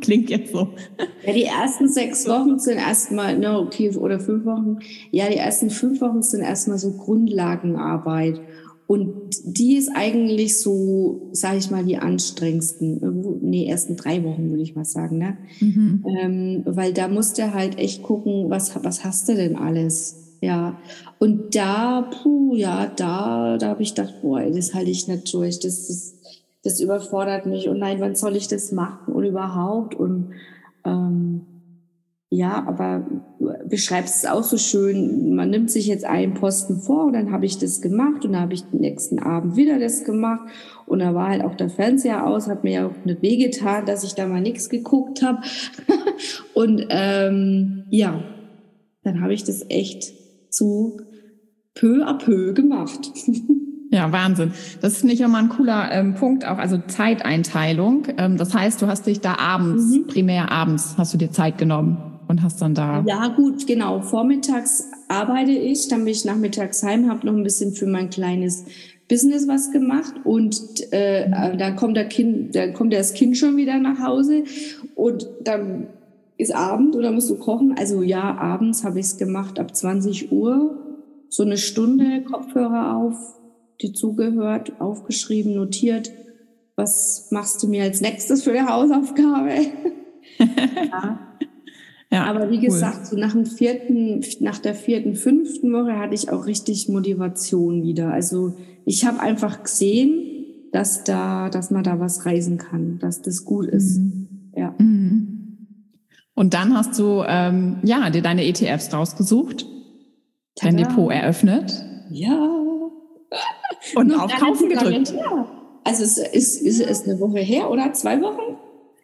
klingt jetzt so. Ja, die ersten sechs Wochen sind erstmal, ne, okay, oder fünf Wochen. Ja, die ersten fünf Wochen sind erstmal so Grundlagenarbeit. Und die ist eigentlich so, sage ich mal, die anstrengendsten. Nee, ersten drei Wochen, würde ich mal sagen, ne? Mhm. Ähm, weil da musst du halt echt gucken, was, was hast du denn alles? Ja. Und da, puh, ja, da, da habe ich gedacht, boah, das halte ich nicht durch. Das, das, das überfordert mich. Und nein, wann soll ich das machen und überhaupt? Und ähm, ja, aber du beschreibst es auch so schön, man nimmt sich jetzt einen Posten vor und dann habe ich das gemacht und dann habe ich den nächsten Abend wieder das gemacht und da war halt auch der Fernseher aus, hat mir ja auch nicht wehgetan, dass ich da mal nichts geguckt habe und ähm, ja, dann habe ich das echt so peu à peu gemacht. Ja, Wahnsinn. Das ist nicht immer ein cooler ähm, Punkt, auch also Zeiteinteilung. Ähm, das heißt, du hast dich da abends, mhm. primär abends, hast du dir Zeit genommen und hast dann da... Ja gut, genau. Vormittags arbeite ich, dann bin ich nachmittags heim, habe noch ein bisschen für mein kleines Business was gemacht und äh, mhm. dann kommt der Kind, dann kommt das Kind schon wieder nach Hause und dann ist Abend oder musst du kochen. Also ja, abends habe ich es gemacht ab zwanzig Uhr, so eine Stunde Kopfhörer auf, die zugehört, aufgeschrieben, notiert. Was machst du mir als nächstes für die Hausaufgabe? Ja. Ja, aber wie gesagt, cool. so nach dem vierten, nach der vierten, fünften Woche hatte ich auch richtig Motivation wieder. Also ich habe einfach gesehen, dass da, dass man da was reisen kann, dass das gut ist. Mhm. Ja. Und dann hast du ähm, ja dir deine E T Fs rausgesucht, dein Depot eröffnet. Ja. Und auf Kaufen gedrückt. Ja. Also es ist, ist, ist eine Woche her, oder? Zwei Wochen?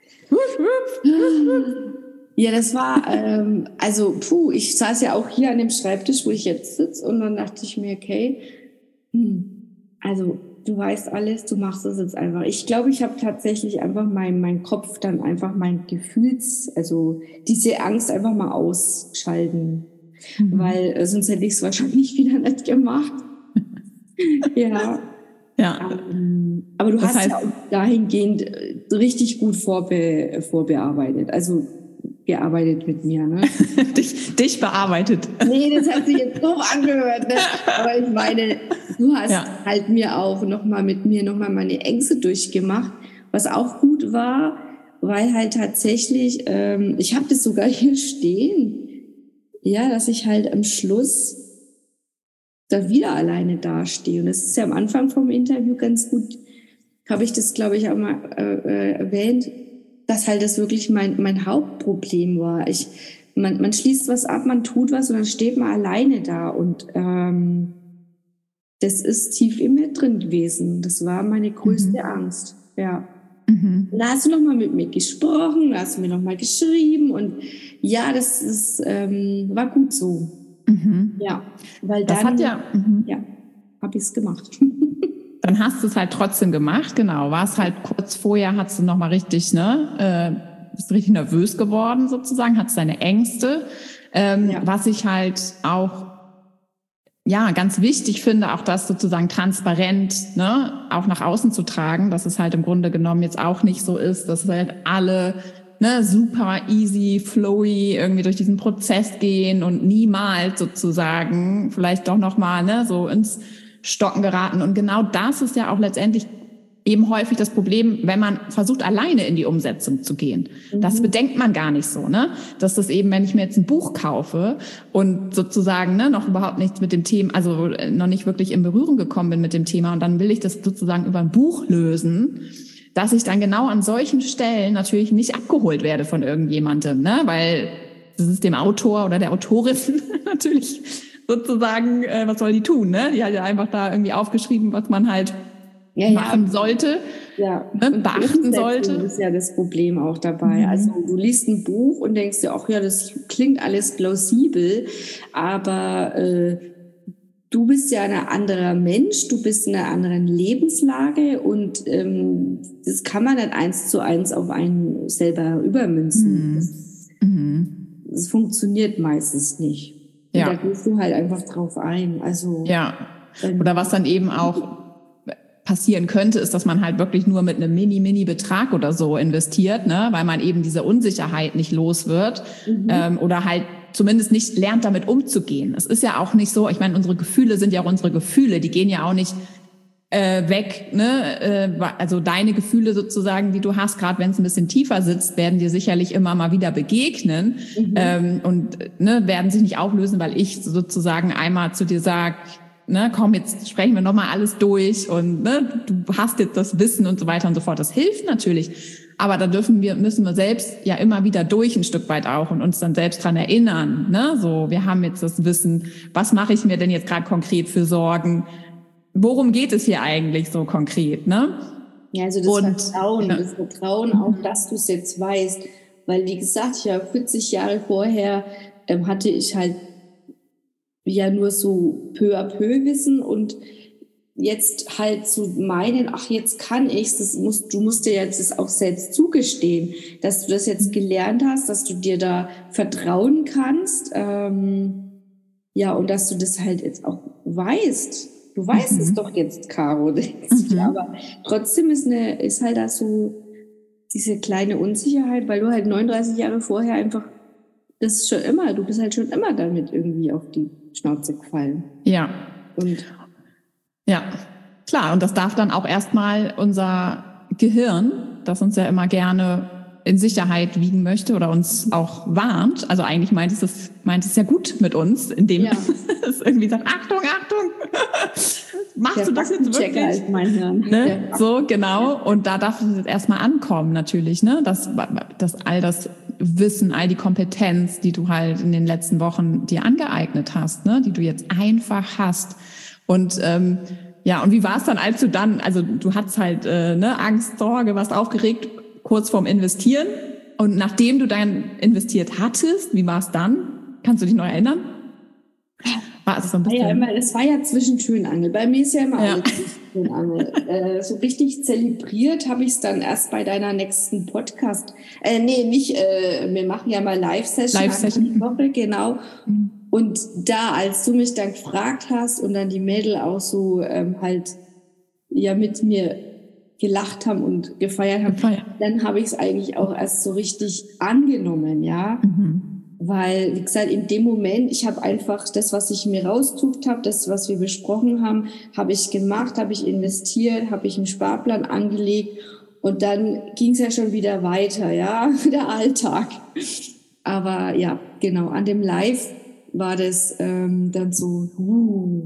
Ja, das war, ähm, also puh, ich saß ja auch hier an dem Schreibtisch, wo ich jetzt sitze und dann dachte ich mir, okay, hm, also du weißt alles, du machst es jetzt einfach. Ich glaube, ich habe tatsächlich einfach mein, mein Kopf dann einfach mein Gefühls, also diese Angst einfach mal ausschalten, mhm. weil äh, sonst hätte ich es wahrscheinlich wieder nicht gemacht. Ja. Ja. Ähm, aber du das hast heißt, ja auch dahingehend richtig gut vorbe- vorbearbeitet, also gearbeitet mit mir, ne? dich, dich bearbeitet. Nee, das hat sich jetzt doof angehört, ne? Aber ich meine, du hast ja. halt mir auch nochmal mit mir nochmal meine Ängste durchgemacht, was auch gut war, weil halt tatsächlich, ähm, ich habe das sogar hier stehen, ja, dass ich halt am Schluss da wieder alleine dastehe. Und das ist ja am Anfang vom Interview ganz gut, habe ich das, glaube ich, auch mal äh, erwähnt, dass halt das wirklich mein, mein Hauptproblem war. Ich, man, man schließt was ab, man tut was und dann steht man alleine da. Und ähm, das ist tief in mir drin gewesen. Das war meine größte mhm. Angst. Ja. Mhm. Da hast du nochmal mit mir gesprochen, da hast du mir nochmal geschrieben und ja, das ist, ähm, war gut so. Mhm. Ja, weil das dann hat ja, mhm. ja, habe ich es gemacht. Dann hast du es halt trotzdem gemacht, genau. War es halt kurz vorher, hast du nochmal richtig, ne, äh, bist richtig nervös geworden sozusagen, hattest deine Ängste, ähm, ja. was ich halt auch, ja, ganz wichtig finde, auch das sozusagen transparent, ne, auch nach außen zu tragen, dass es halt im Grunde genommen jetzt auch nicht so ist, dass halt alle ne, super easy, flowy irgendwie durch diesen Prozess gehen und niemals sozusagen vielleicht doch nochmal ne, so ins Stocken geraten. Und genau das ist ja auch letztendlich eben häufig das Problem, wenn man versucht, alleine in die Umsetzung zu gehen. Mhm. Das bedenkt man gar nicht so, ne? Dass das eben, wenn ich mir jetzt ein Buch kaufe und sozusagen ne, noch überhaupt nichts mit dem Thema, also noch nicht wirklich in Berührung gekommen bin mit dem Thema und dann will ich das sozusagen über ein Buch lösen, dass ich dann genau an solchen Stellen natürlich nicht abgeholt werde von irgendjemandem, ne? Weil das ist dem Autor oder der Autorin natürlich sozusagen, äh, was soll die tun, ne? Die hat ja einfach da irgendwie aufgeschrieben, was man halt ja, machen ja. sollte, ja. ne? beachten sollte. Das ist ja das Problem auch dabei. Mhm. Also du liest ein Buch und denkst dir, ach ja, das klingt alles plausibel, aber äh, du bist ja ein anderer Mensch, du bist in einer anderen Lebenslage und ähm, das kann man nicht eins zu eins auf einen selber übermünzen. Mhm. Das, mhm. das funktioniert meistens nicht. Und ja. da gehst du halt einfach drauf ein. Also ja. Oder was dann eben auch passieren könnte, ist, dass man halt wirklich nur mit einem Mini-Mini-Betrag oder so investiert, ne, weil man eben diese Unsicherheit nicht los wird, mhm. ähm, oder halt zumindest nicht lernt, damit umzugehen. Es ist ja auch nicht so, ich meine, unsere Gefühle sind ja auch unsere Gefühle, die gehen ja auch nicht äh, weg, ne, äh, also deine Gefühle sozusagen, die du hast, gerade wenn es ein bisschen tiefer sitzt, werden dir sicherlich immer mal wieder begegnen, mhm. ähm, und ne, werden sich nicht auflösen, weil ich sozusagen einmal zu dir sage, ne, komm, jetzt sprechen wir nochmal alles durch und ne, du hast jetzt das Wissen und so weiter und so fort. Das hilft natürlich, aber da dürfen wir, müssen wir selbst ja immer wieder durch ein Stück weit auch und uns dann selbst dran erinnern. Ne, so, wir haben jetzt das Wissen, was mache ich mir denn jetzt gerade konkret für Sorgen? Worum geht es hier eigentlich so konkret? Ne? Ja, also das und, Vertrauen, ja. das Vertrauen auch, dass du es jetzt weißt, weil wie gesagt, ja, vierzig Jahre vorher ähm, hatte ich halt ja nur so peu à peu Wissen und jetzt halt zu meinen, ach, jetzt kann ich's, das musst, du musst dir jetzt das auch selbst zugestehen, dass du das jetzt gelernt hast, dass du dir da vertrauen kannst, ähm, ja, und dass du das halt jetzt auch weißt. Du weißt mhm. es doch jetzt, Caro, mhm. aber trotzdem ist eine, ist halt da so diese kleine Unsicherheit, weil du halt neununddreißig Jahre vorher einfach, das ist schon immer, du bist halt schon immer damit irgendwie auf die Schnauze gefallen. Ja. Und ja, klar. Und das darf dann auch erstmal unser Gehirn, das uns ja immer gerne in Sicherheit wiegen möchte oder uns auch warnt. Also eigentlich meint es das, meint es ja gut mit uns, indem ja. es irgendwie sagt, Achtung, Achtung, machst der du das jetzt wirklich? Als mein Hirn. Ne? So, genau. Und da darf es jetzt erstmal ankommen, natürlich, ne? Dass, dass all das Wissen, all die Kompetenz, die du halt in den letzten Wochen dir angeeignet hast, ne? Die du jetzt einfach hast. Und ähm, ja, und wie war es dann, als du dann, also du hattest halt äh, ne, Angst, Sorge, warst aufgeregt, kurz vorm Investieren. Und nachdem du dann investiert hattest, wie war es dann? Kannst du dich noch erinnern? War es so ein bisschen? Ja, immer, es war ja Zwischentürenangel. Bei mir ist ja immer ja. alles Zwischentürenangel. äh, so richtig zelebriert habe ich es dann erst bei deiner nächsten Podcast. Äh, nee, nicht, äh, wir machen ja mal Live-Session. Live-Session. Woche, genau. Mhm. Und da, als du mich dann gefragt hast und dann die Mädel auch so ähm, halt ja mit mir gelacht haben und gefeiert haben, gefeiert. Dann habe ich es eigentlich auch erst so richtig angenommen, ja. Mhm. Weil, wie gesagt, in dem Moment, ich habe einfach das, was ich mir rausgesucht habe, das, was wir besprochen haben, habe ich gemacht, habe ich investiert, habe ich einen Sparplan angelegt und dann ging es ja schon wieder weiter, ja, der Alltag. Aber ja, genau, an dem Live war das ähm, dann so, uh,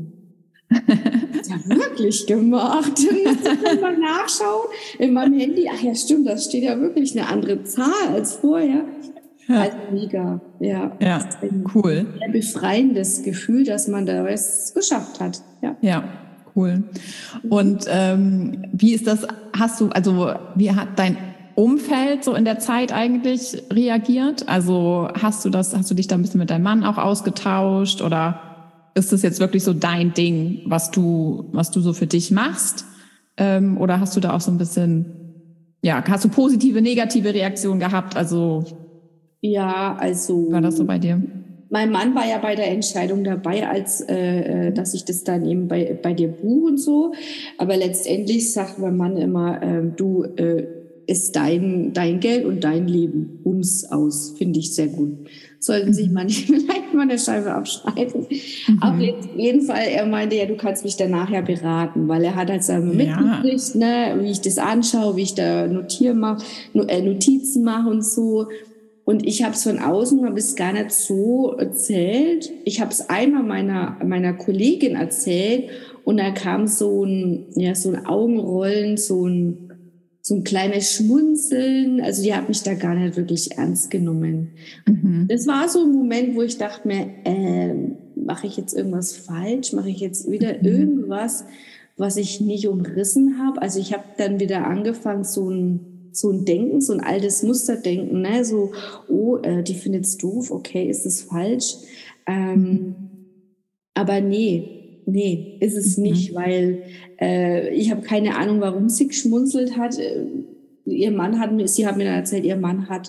ja wirklich gemacht. Dann muss ich mal nachschauen in meinem Handy. Ach ja, stimmt, da steht ja wirklich eine andere Zahl als vorher. Ja. Also mega, ja. Ja, das ist ein cool. Ein befreiendes Gefühl, dass man da was geschafft hat. Ja, ja, cool. Und ähm, wie ist das, hast du, also wie hat dein Umfeld so in der Zeit eigentlich reagiert? Also hast du das, hast du dich da ein bisschen mit deinem Mann auch ausgetauscht oder ist das jetzt wirklich so dein Ding, was du, was du so für dich machst? Ähm, oder hast du da auch so ein bisschen, ja, hast du positive, negative Reaktionen gehabt? Also ja, also wie war das so bei dir? Mein Mann war ja bei der Entscheidung dabei, als äh, dass ich das dann eben bei bei dir buche und so. Aber letztendlich sagt mein Mann immer, äh, du äh, ist dein dein Geld und dein Leben, uns aus. Finde ich sehr gut. Sollten sich manche vielleicht mal eine Scheibe abschneiden. Mhm. Auf jeden Fall, er meinte ja, du kannst mich dann nachher beraten, weil er hat halt selber ja. mitgekriegt, ne, wie ich das anschaue, wie ich da Notier mach, äh, Notizen mache und so. Und ich habe es von außen, habe es gar nicht so erzählt. Ich habe es einmal meiner meiner Kollegin erzählt und da kam so ein ja so ein Augenrollen, so ein so ein kleines Schmunzeln. Also die hat mich da gar nicht wirklich ernst genommen. Mhm. Das war so ein Moment, wo ich dachte mir, äh, mache ich jetzt irgendwas falsch? Mache ich jetzt wieder mhm. irgendwas, was ich nicht umrissen habe? Also ich habe dann wieder angefangen, so ein so ein Denken, so ein altes Musterdenken, ne, so, oh, äh, die findet's doof, okay, ist das falsch? Ähm, mhm. Aber nee, nee, ist es mhm. nicht, weil äh, ich habe keine Ahnung, warum sie geschmunzelt hat. Ihr Mann hat mir, sie hat mir dann erzählt, ihr Mann hat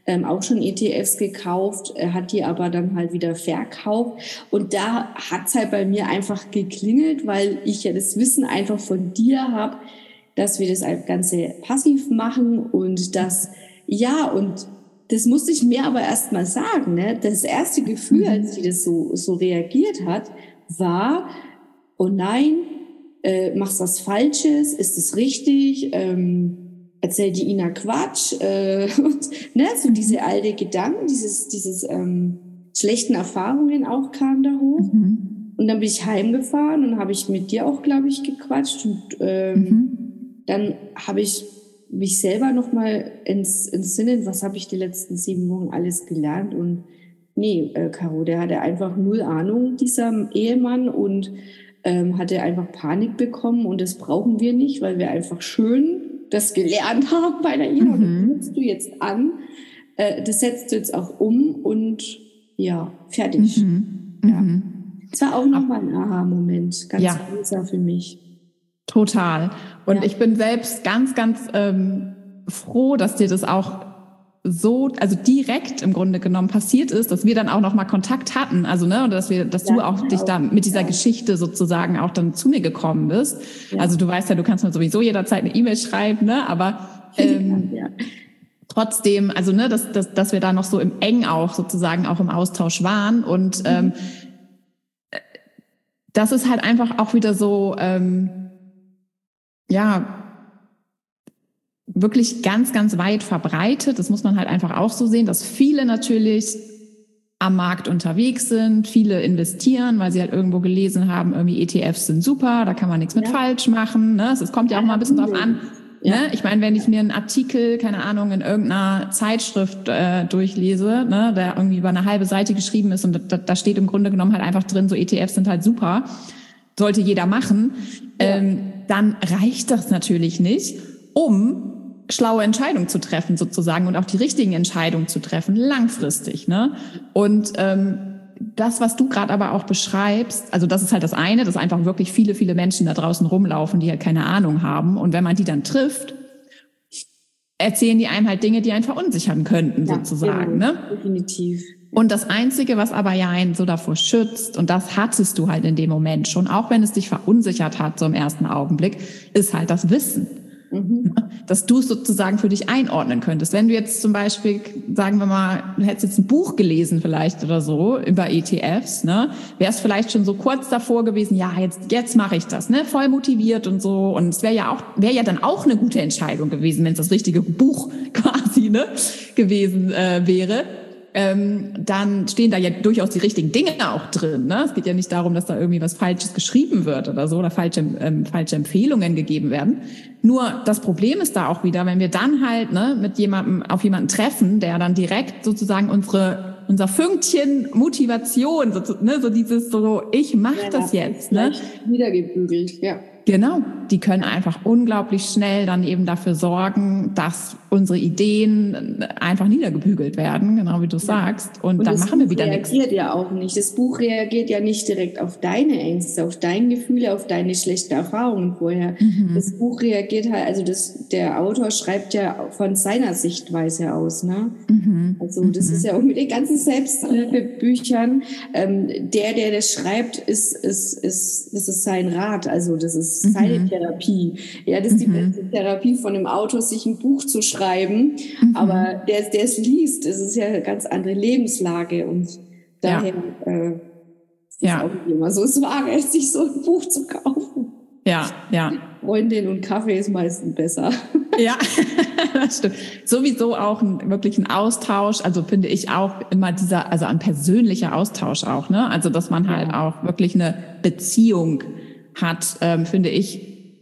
ähm, auch schon E T Fs gekauft, er hat die aber dann halt wieder verkauft. Und da hat's halt bei mir einfach geklingelt, weil ich ja das Wissen einfach von dir habe, dass wir das Ganze passiv machen und das, ja, und das musste ich mir aber erst mal sagen, ne? Das erste Gefühl, als sie das so, so reagiert hat, war, oh nein, äh, machst was Falsches, ist es richtig, ähm, erzählt die Ina Quatsch, äh, und, ne? So diese alte Gedanken, dieses, dieses ähm, schlechten Erfahrungen auch kamen da hoch. Mhm. Und dann bin ich heimgefahren und habe ich mit dir auch, glaube ich, gequatscht und ähm, mhm. dann habe ich mich selber nochmal ins, ins Sinnen, was habe ich die letzten sieben Wochen alles gelernt und nee, äh, Caro, der hatte einfach null Ahnung, dieser Ehemann und ähm, hatte einfach Panik bekommen und das brauchen wir nicht, weil wir einfach schön das gelernt haben bei der Ina mhm. und das setzt du jetzt an, äh, das setzt du jetzt auch um und ja, fertig. Mhm. Ja. Mhm. Das war auch nochmal ein Aha-Moment, ganz ja. großer für mich. Total. Und ja. ich bin selbst ganz, ganz ähm, froh, dass dir das auch so, also direkt im Grunde genommen passiert ist, dass wir dann auch noch mal Kontakt hatten, also ne, oder dass wir, dass ja, du auch dich da mit dieser ja. Geschichte sozusagen auch dann zu mir gekommen bist. Ja. Also du weißt ja, du kannst mir sowieso jederzeit eine E-Mail schreiben, ne, aber ähm, ja. trotzdem, also ne, dass, dass, dass wir da noch so im eng auch sozusagen auch im Austausch waren und mhm. ähm, das ist halt einfach auch wieder so, ähm, ja, wirklich ganz, ganz weit verbreitet. Das muss man halt einfach auch so sehen, dass viele natürlich am Markt unterwegs sind, viele investieren, weil sie halt irgendwo gelesen haben, irgendwie E T Fs sind super, da kann man nichts mit ja. falsch machen. Ne? Es kommt ja auch mal ein bisschen drauf an. Ja. Ne? Ich meine, wenn ich mir einen Artikel, keine Ahnung, in irgendeiner Zeitschrift äh, durchlese, ne, der irgendwie über eine halbe Seite geschrieben ist und da, da steht im Grunde genommen halt einfach drin, so E T Fs sind halt super, sollte jeder machen, ja. ähm, dann reicht das natürlich nicht, um schlaue Entscheidungen zu treffen sozusagen und auch die richtigen Entscheidungen zu treffen, langfristig. Ne? Und ähm, das, was du gerade aber auch beschreibst, also das ist halt das eine, dass einfach wirklich viele, viele Menschen da draußen rumlaufen, die halt keine Ahnung haben. Und wenn man die dann trifft, erzählen die einem halt Dinge, die einen verunsichern könnten, ja, sozusagen. Ja, ne? Definitiv. Und das Einzige, was aber ja einen so davor schützt, und das hattest du halt in dem Moment schon, auch wenn es dich verunsichert hat, so im ersten Augenblick, ist halt das Wissen. Mhm. Dass du es sozusagen für dich einordnen könntest. Wenn du jetzt zum Beispiel, sagen wir mal, du hättest jetzt ein Buch gelesen vielleicht oder so über E T Fs, ne, wärst vielleicht schon so kurz davor gewesen, ja, jetzt jetzt mache ich das, ne, voll motiviert und so. Und es wäre ja auch, wäre ja dann auch eine gute Entscheidung gewesen, wenn es das richtige Buch quasi ne gewesen äh, wäre. Ähm, dann stehen da ja durchaus die richtigen Dinge auch drin. Ne? Es geht ja nicht darum, dass da irgendwie was Falsches geschrieben wird oder so oder falsche, ähm, falsche Empfehlungen gegeben werden. Nur das Problem ist da auch wieder, wenn wir dann halt ne, mit jemandem auf jemanden treffen, der dann direkt sozusagen unsere unser Fünkchen Motivation, so, ne, so dieses so, ich mach ja, das jetzt. Ne? Niedergebügelt, ja. Genau, die können einfach unglaublich schnell dann eben dafür sorgen, dass unsere Ideen einfach niedergebügelt werden, genau wie du sagst. Und, und dann machen wir wieder nichts. Das Buch reagiert ja auch nicht. Das Buch reagiert ja nicht direkt auf deine Ängste, auf deine Gefühle, auf deine schlechten Erfahrungen vorher. Mhm. Das Buch reagiert halt, also das, der Autor schreibt ja von seiner Sichtweise aus, ne? Mhm. Also das mhm. ist ja auch mit den ganzen Selbsthilfebüchern. Ähm, der, der das schreibt, ist, ist, ist, das ist sein Rat. Also das ist seine mhm. Therapie. Ja, das ist die mhm. beste Therapie von einem Autor, sich ein Buch zu schreiben. Mhm. Aber der, der es liest, das ist ja eine ganz andere Lebenslage und daher ja. äh, ist es ja. auch nicht immer so vage, sich so ein Buch zu kaufen. Ja, ja. Freundin und Kaffee ist meistens besser. Ja, das stimmt. Sowieso auch ein, wirklich ein Austausch, also finde ich auch immer dieser, also ein persönlicher Austausch auch, ne? Also, dass man halt ja. auch wirklich eine Beziehung hat, ähm, finde ich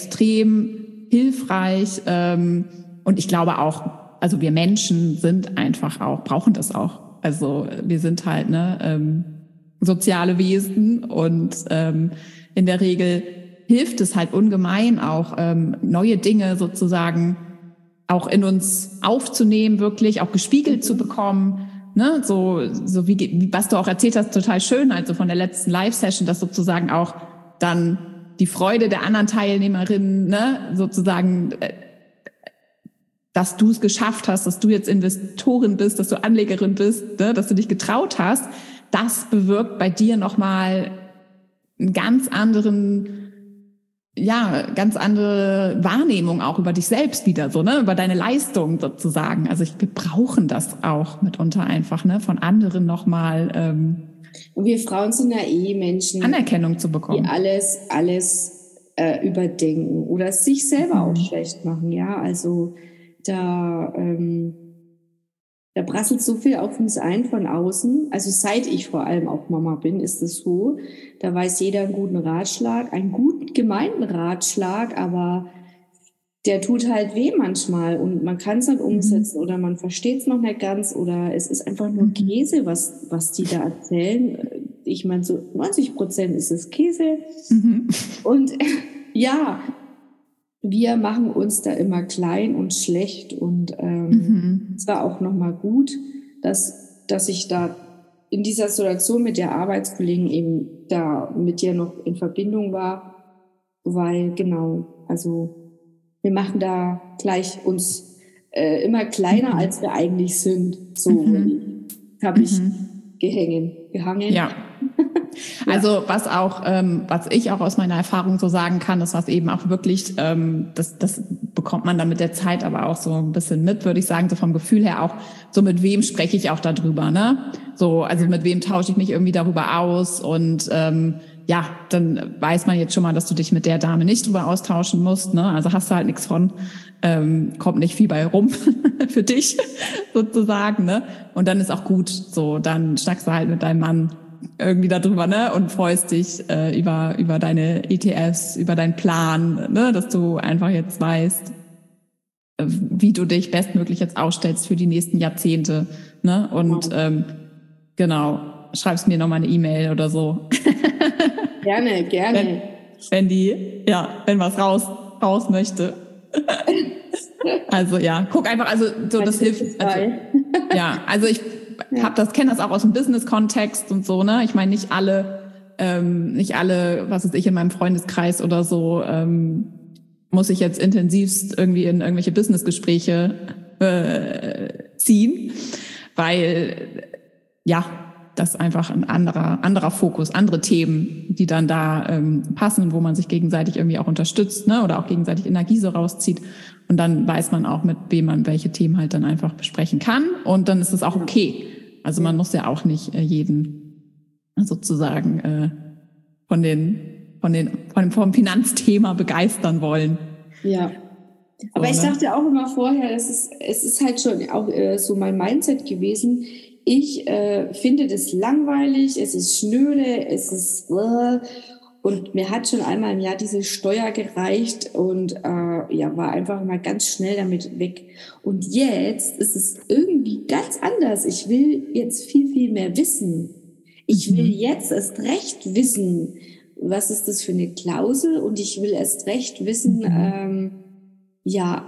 extrem hilfreich. Ähm, und ich glaube auch, also wir Menschen sind einfach auch, brauchen das auch. Also wir sind halt ne ähm, soziale Wesen und ähm, in der Regel hilft es halt ungemein auch, ähm, neue Dinge sozusagen auch in uns aufzunehmen, wirklich auch gespiegelt zu bekommen. Ne, so, so wie, wie, was du auch erzählt hast, total schön, also von der letzten Live-Session, dass sozusagen auch dann die Freude der anderen Teilnehmerinnen, ne, sozusagen, dass du es geschafft hast, dass du jetzt Investorin bist, dass du Anlegerin bist, ne, dass du dich getraut hast, das bewirkt bei dir nochmal einen ganz anderen, ja, ganz andere Wahrnehmung auch über dich selbst wieder, so, ne, über deine Leistung sozusagen. Also ich, wir brauchen das auch mitunter einfach, ne, von anderen nochmal, ähm, und wir Frauen sind ja eh Menschen, Anerkennung zu bekommen, die alles, alles äh, überdenken oder sich selber mhm. auch schlecht machen, ja, also da, ähm, da prasselt so viel auf uns ein von außen. Also seit ich vor allem auch Mama bin, ist es so. Da weiß jeder einen guten Ratschlag, einen gut gemeinten Ratschlag, aber der tut halt weh manchmal und man kann es nicht umsetzen mhm. oder man versteht es noch nicht ganz oder es ist einfach nur Käse, was, was die da erzählen. Ich meine, so neunzig Prozent ist es Käse. Mhm. Und ja, wir machen uns da immer klein und schlecht und ähm, mhm. es war auch nochmal gut, dass, dass ich da in dieser Situation mit der Arbeitskollegen eben da mit dir noch in Verbindung war, weil genau, also wir machen da gleich uns äh, immer kleiner, mhm. als wir eigentlich sind. So mhm. habe ich mhm. gehängen, gehangen. Ja. Also was auch, ähm, was ich auch aus meiner Erfahrung so sagen kann, ist, was eben auch wirklich, ähm, das, das bekommt man dann mit der Zeit aber auch so ein bisschen mit, würde ich sagen, so vom Gefühl her auch, so mit wem spreche ich auch darüber, ne? So, also mit wem tausche ich mich irgendwie darüber aus und ähm, ja, dann weiß man jetzt schon mal, dass du dich mit der Dame nicht drüber austauschen musst, ne? Also hast du halt nichts von, ähm, kommt nicht viel bei rum für dich sozusagen, ne? Und dann ist auch gut, so, dann schnackst du halt mit deinem Mann irgendwie darüber, ne, und freust dich äh, über über deine E T Fs, über deinen Plan, ne, dass du einfach jetzt weißt, äh, wie du dich bestmöglich jetzt ausstellst für die nächsten Jahrzehnte, ne, und ähm, genau, schreibst mir nochmal eine E-Mail oder so. Gerne, gerne. Wenn, wenn die, ja, wenn was raus raus möchte. Also ja, guck einfach, also so, das hilft. Also, ja, also ich Ja. Hab das, kenne das auch aus dem Business-Kontext und so, ne? Ich meine, nicht alle, ähm, nicht alle, was weiß ich, in meinem Freundeskreis oder so, ähm, muss ich jetzt intensivst irgendwie in irgendwelche Business-Gespräche äh, ziehen, weil ja, das einfach ein anderer, anderer Fokus, andere Themen, die dann da ähm, passen, wo man sich gegenseitig irgendwie auch unterstützt, ne? Oder auch gegenseitig Energie so rauszieht. Und dann weiß man auch, mit wem man welche Themen halt dann einfach besprechen kann. Und dann ist es auch okay. Also man muss ja auch nicht äh, jeden sozusagen äh, von den, von den, von dem, vom Finanzthema begeistern wollen. Ja. Aber so, ich dachte ne? auch immer vorher, es ist, es ist halt schon auch äh, so mein Mindset gewesen. Ich äh, finde das langweilig, es ist schnöde, es ist äh, und mir hat schon einmal im Jahr diese Steuer gereicht und äh, ja, war einfach mal ganz schnell damit weg. Und jetzt ist es irgendwie ganz anders. Ich will jetzt viel, viel mehr wissen. Ich will jetzt erst recht wissen, was ist das für eine Klausel und ich will erst recht wissen, mhm. ähm, ja,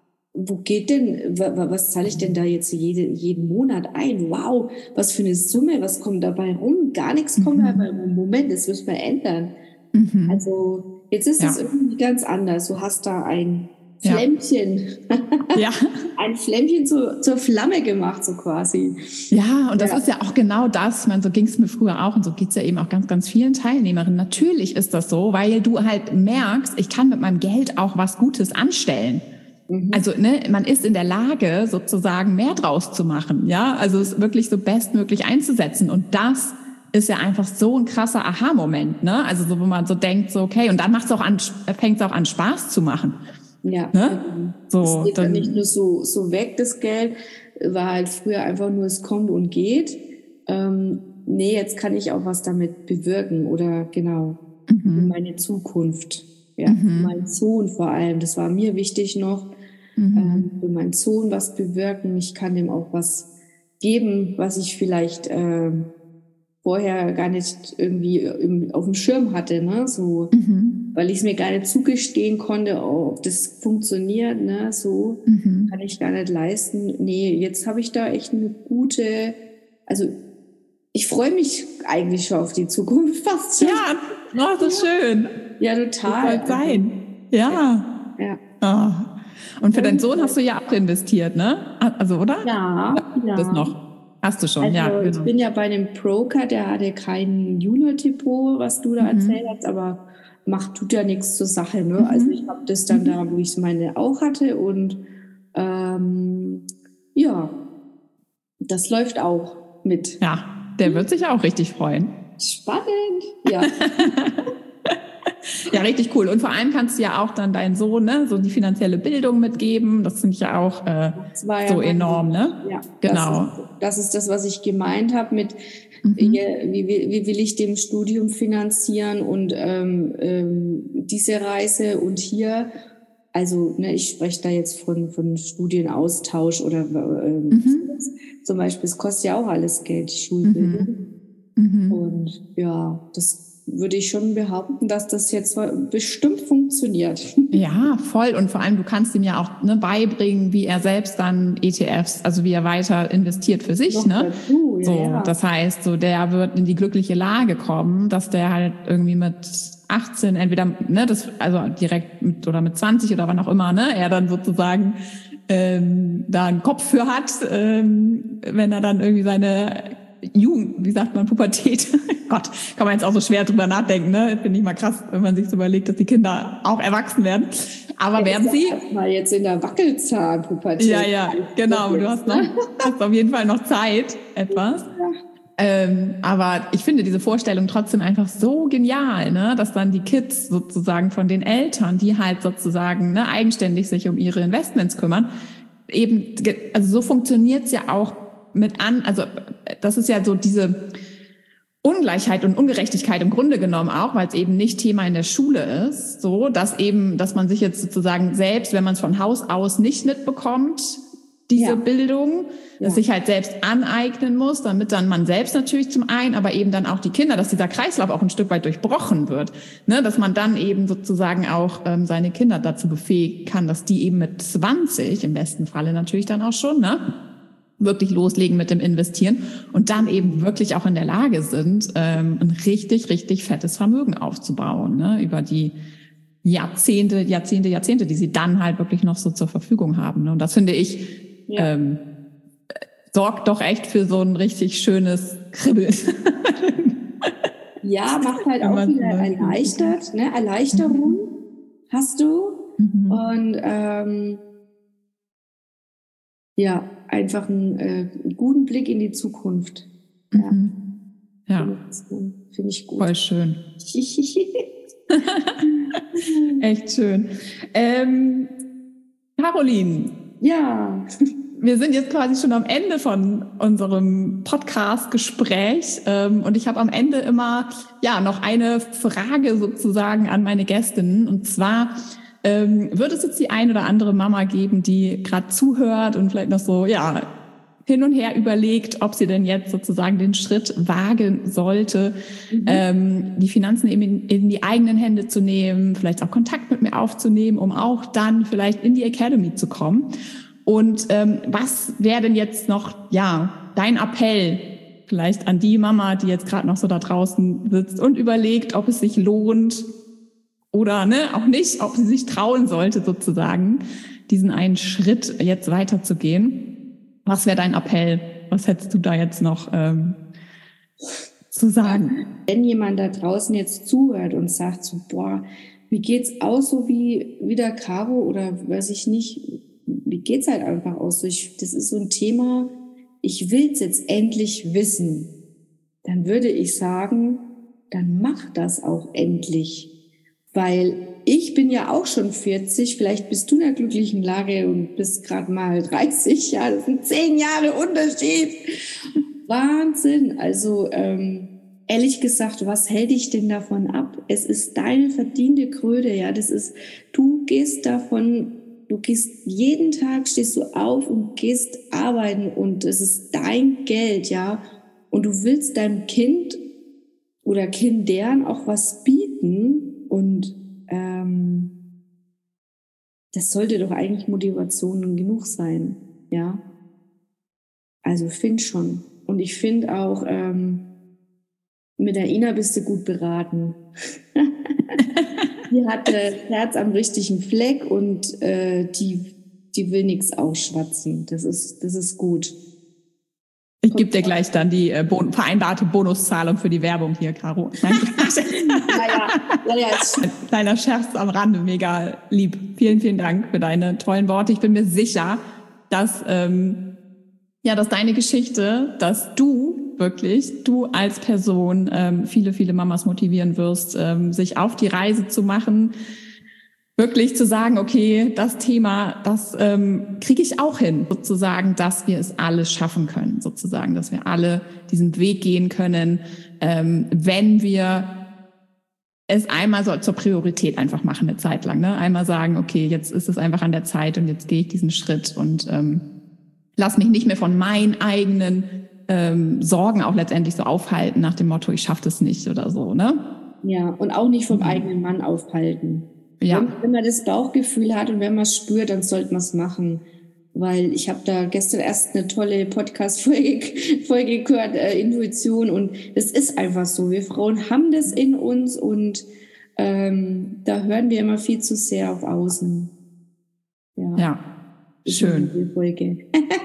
wo geht denn, was zahle ich denn da jetzt jede, jeden Monat ein? Wow, was für eine Summe, was kommt dabei rum? Gar nichts kommt mhm. dabei rum. Moment, das müssen wir ändern. Mhm. Also jetzt ist es ja. irgendwie ganz anders. Du hast da ein Flämmchen, ja. ein Flämmchen zu, zur Flamme gemacht, so quasi. Ja, und das ja. ist ja auch genau das, ich meine, so ging es mir früher auch und so geht's ja eben auch ganz, ganz vielen Teilnehmerinnen. Natürlich ist das so, weil du halt merkst, ich kann mit meinem Geld auch was Gutes anstellen. Mhm. Also, ne, man ist in der Lage, sozusagen mehr draus zu machen, ja, also es wirklich so bestmöglich einzusetzen und das ist ja einfach so ein krasser Aha-Moment, ne, also so, wo man so denkt, so, okay, und dann macht's auch an, fängt's auch an Spaß zu machen. Ja, ne? So, es geht dann, dann nicht nur so, so weg, das Geld, war halt früher einfach nur, es kommt und geht, ähm, nee, jetzt kann ich auch was damit bewirken oder genau, mhm. meine Zukunft. Ja, mhm. mein Sohn vor allem, das war mir wichtig noch, mhm. ähm, für meinen Sohn was bewirken. Ich kann ihm auch was geben, was ich vielleicht äh, vorher gar nicht irgendwie im, auf dem Schirm hatte, ne, so, mhm. weil ich es mir gar nicht zugestehen konnte, oh, ob das funktioniert, ne, so mhm. kann ich gar nicht leisten. Nee, jetzt habe ich da echt eine gute, also ich freue mich eigentlich schon auf die Zukunft fast schon. Ja, oh, das ist ja. schön. Ja, total. Das soll sein. Ja. Ja. Oh. Und für deinen Sohn hast du ja auch investiert, ne? Also, oder? Ja, ja. Das noch. Hast du schon, also, ja. Genau. Ich bin ja bei einem Broker, der hatte kein Junior-Depot, was du da mhm. erzählt hast, aber macht, tut ja nichts zur Sache. Ne? Mhm. Also ich habe das dann mhm. da, wo ich meine auch hatte und ähm, ja, das läuft auch mit. Ja, der wird sich auch richtig freuen. Spannend, ja. Ja, richtig cool. Und vor allem kannst du ja auch dann deinen Sohn, ne, so die finanzielle Bildung mitgeben. Das finde ich ja auch äh, ja so enorm, ne? Ja, genau. Das ist, das ist das, was ich gemeint habe mit, mhm. wie, wie, wie will ich dem Studium finanzieren und ähm, ähm, diese Reise und hier, also ne, ich spreche da jetzt von, von Studienaustausch oder ähm, mhm. zum Beispiel, es kostet ja auch alles Geld, die Schulbildung. Mhm. Mhm. Und ja, das würde ich schon behaupten, dass das jetzt bestimmt funktioniert. Ja, voll. Und vor allem, du kannst ihm ja auch ne, beibringen, wie er selbst dann E T Fs, also wie er weiter investiert für sich. Ne? Dazu, ja, so, ja. Das heißt, so der wird in die glückliche Lage kommen, dass der halt irgendwie mit achtzehn entweder, ne, das, also direkt mit, oder mit zwanzig oder wann auch immer, ne, er dann sozusagen ähm, da einen Kopf für hat, ähm, wenn er dann irgendwie seine Jugend, wie sagt man, Pubertät. Gott, kann man jetzt auch so schwer drüber nachdenken, ne? Finde ich mal krass, wenn man sich so überlegt, dass die Kinder auch erwachsen werden. Aber ja, werden sie? Mal jetzt in der Wackelzahnpubertät. Ja, ja, genau. Du hast noch, hast auf jeden Fall noch Zeit, etwas. Ja. Ähm, aber ich finde diese Vorstellung trotzdem einfach so genial, ne? Dass dann die Kids sozusagen von den Eltern, die halt sozusagen ne, eigenständig sich um ihre Investments kümmern, eben, also so funktioniert's ja auch mit an, also das ist ja so diese Ungleichheit und Ungerechtigkeit im Grunde genommen auch, weil es eben nicht Thema in der Schule ist, so, dass eben, dass man sich jetzt sozusagen selbst, wenn man es von Haus aus nicht mitbekommt, diese ja. Bildung, dass ja. sich halt selbst aneignen muss, damit dann man selbst natürlich zum einen, aber eben dann auch die Kinder, dass dieser Kreislauf auch ein Stück weit durchbrochen wird, ne, dass man dann eben sozusagen auch ähm, seine Kinder dazu befähigen kann, dass die eben mit zwanzig, im besten Falle natürlich dann auch schon, ne, wirklich loslegen mit dem Investieren und dann eben wirklich auch in der Lage sind, ähm, ein richtig, richtig fettes Vermögen aufzubauen, ne, über die Jahrzehnte, Jahrzehnte, Jahrzehnte, die sie dann halt wirklich noch so zur Verfügung haben. Ne? Und das finde ich, ja. ähm, sorgt doch echt für so ein richtig schönes Kribbeln. Ja, macht halt auch wieder erleichtert, ne, Erleichterung mhm. hast du mhm. und ähm, ja, einfach einen äh, guten Blick in die Zukunft. Ja, mhm. ja. Finde ich gut. Voll schön. Echt schön. Ähm, Caroline. Ja. Wir sind jetzt quasi schon am Ende von unserem Podcast-Gespräch ähm, und ich habe am Ende immer ja noch eine Frage sozusagen an meine Gästinnen und zwar ähm, wird es jetzt die ein oder andere Mama geben, die gerade zuhört und vielleicht noch so ja hin und her überlegt, ob sie denn jetzt sozusagen den Schritt wagen sollte, mhm. ähm, die Finanzen eben in, in die eigenen Hände zu nehmen, vielleicht auch Kontakt mit mir aufzunehmen, um auch dann vielleicht in die Academy zu kommen. Und ähm, was wäre denn jetzt noch, ja, dein Appell vielleicht an die Mama, die jetzt gerade noch so da draußen sitzt und überlegt, ob es sich lohnt oder ne, auch nicht, ob sie sich trauen sollte sozusagen, diesen einen Schritt jetzt weiterzugehen. Was wäre dein Appell? Was hättest du da jetzt noch ähm, zu sagen? Wenn jemand da draußen jetzt zuhört und sagt so, boah, wie geht's aus so wie, wie der Caro oder weiß ich nicht, wie geht's halt einfach aus? So ich, das ist so ein Thema, ich will's jetzt endlich wissen. Dann würde ich sagen, dann mach das auch endlich. Weil ich bin ja auch schon vierzig, vielleicht bist du in der glücklichen Lage und bist gerade mal dreißig, ja, das sind zehn Jahre Unterschied. Wahnsinn. Also ähm, ehrlich gesagt, was hält dich denn davon ab? Es ist deine verdiente Kröte, ja, das ist, du gehst davon, du gehst jeden Tag, stehst du auf und gehst arbeiten und es ist dein Geld, ja, und du willst deinem Kind oder Kindern auch was bieten und ähm, das sollte doch eigentlich Motivation genug sein, ja. Also find schon. Und ich finde auch, ähm, mit der Ina bist du gut beraten. Die hat äh, das Herz am richtigen Fleck und äh, die, die will nichts ausschwatzen. Das ist, das ist gut. Ich gebe dir gleich dann die äh, bon- vereinbarte Bonuszahlung für die Werbung hier, Caro. Naja, naja, Kleiner Scherz am Rande, mega lieb. Vielen, vielen Dank für deine tollen Worte. Ich bin mir sicher, dass, ähm, ja, dass deine Geschichte, dass du wirklich, du als Person ähm, viele, viele Mamas motivieren wirst, ähm, sich auf die Reise zu machen, wirklich zu sagen, okay, das Thema, das ähm, kriege ich auch hin, sozusagen, dass wir es alle schaffen können, sozusagen, dass wir alle diesen Weg gehen können, ähm, wenn wir es einmal so zur Priorität einfach machen, eine Zeit lang, ne? Einmal sagen, okay, jetzt ist es einfach an der Zeit und jetzt gehe ich diesen Schritt und ähm, lass mich nicht mehr von meinen eigenen ähm, Sorgen auch letztendlich so aufhalten, nach dem Motto, ich schaffe das nicht oder so, ne? Ja, und auch nicht vom mhm. eigenen Mann aufhalten. Ja. Wenn, wenn man das Bauchgefühl hat und wenn man es spürt, dann sollte man es machen. Weil ich habe da gestern erst eine tolle Podcast-Folge Folge gehört, äh, Intuition. Und es ist einfach so. Wir Frauen haben das in uns und ähm, da hören wir immer viel zu sehr auf Außen. Ja, ja. Schön. Die Folge.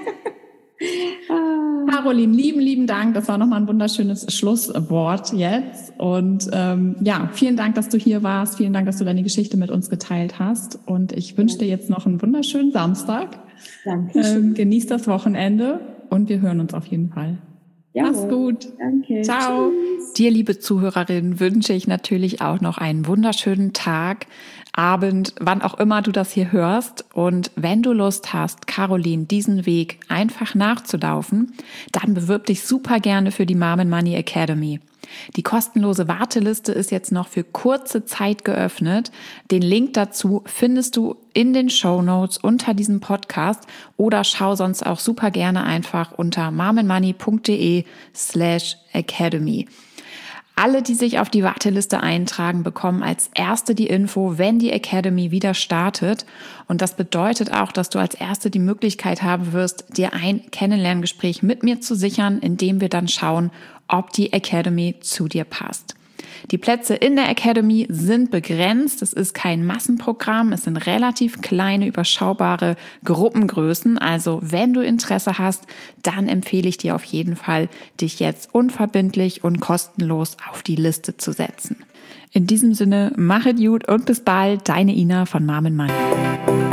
Caroline, lieben, lieben Dank. Das war nochmal ein wunderschönes Schlusswort jetzt. Und ähm, ja, vielen Dank, dass du hier warst. Vielen Dank, dass du deine Geschichte mit uns geteilt hast. Und ich wünsche dir jetzt noch einen wunderschönen Samstag. Danke. Ähm, genieß das Wochenende und wir hören uns auf jeden Fall. Jawohl. Mach's gut. Danke. Ciao. Tschüss. Dir, liebe Zuhörerin, wünsche ich natürlich auch noch einen wunderschönen Tag, Abend, wann auch immer du das hier hörst. Und wenn du Lust hast, Caroline, diesen Weg einfach nachzulaufen, dann bewirb dich super gerne für die Mom and Money Academy. Die kostenlose Warteliste ist jetzt noch für kurze Zeit geöffnet. Den Link dazu findest du in den Shownotes unter diesem Podcast oder schau sonst auch super gerne einfach unter momandmoney.de slash academy. Alle, die sich auf die Warteliste eintragen, bekommen als Erste die Info, wenn die Academy wieder startet. Und das bedeutet auch, dass du als Erste die Möglichkeit haben wirst, dir ein Kennenlerngespräch mit mir zu sichern, indem wir dann schauen, ob die Academy zu dir passt. Die Plätze in der Academy sind begrenzt. Es ist kein Massenprogramm. Es sind relativ kleine, überschaubare Gruppengrößen. Also wenn du Interesse hast, dann empfehle ich dir auf jeden Fall, dich jetzt unverbindlich und kostenlos auf die Liste zu setzen. In diesem Sinne, mach es gut und bis bald. Deine Ina von Mom and Money.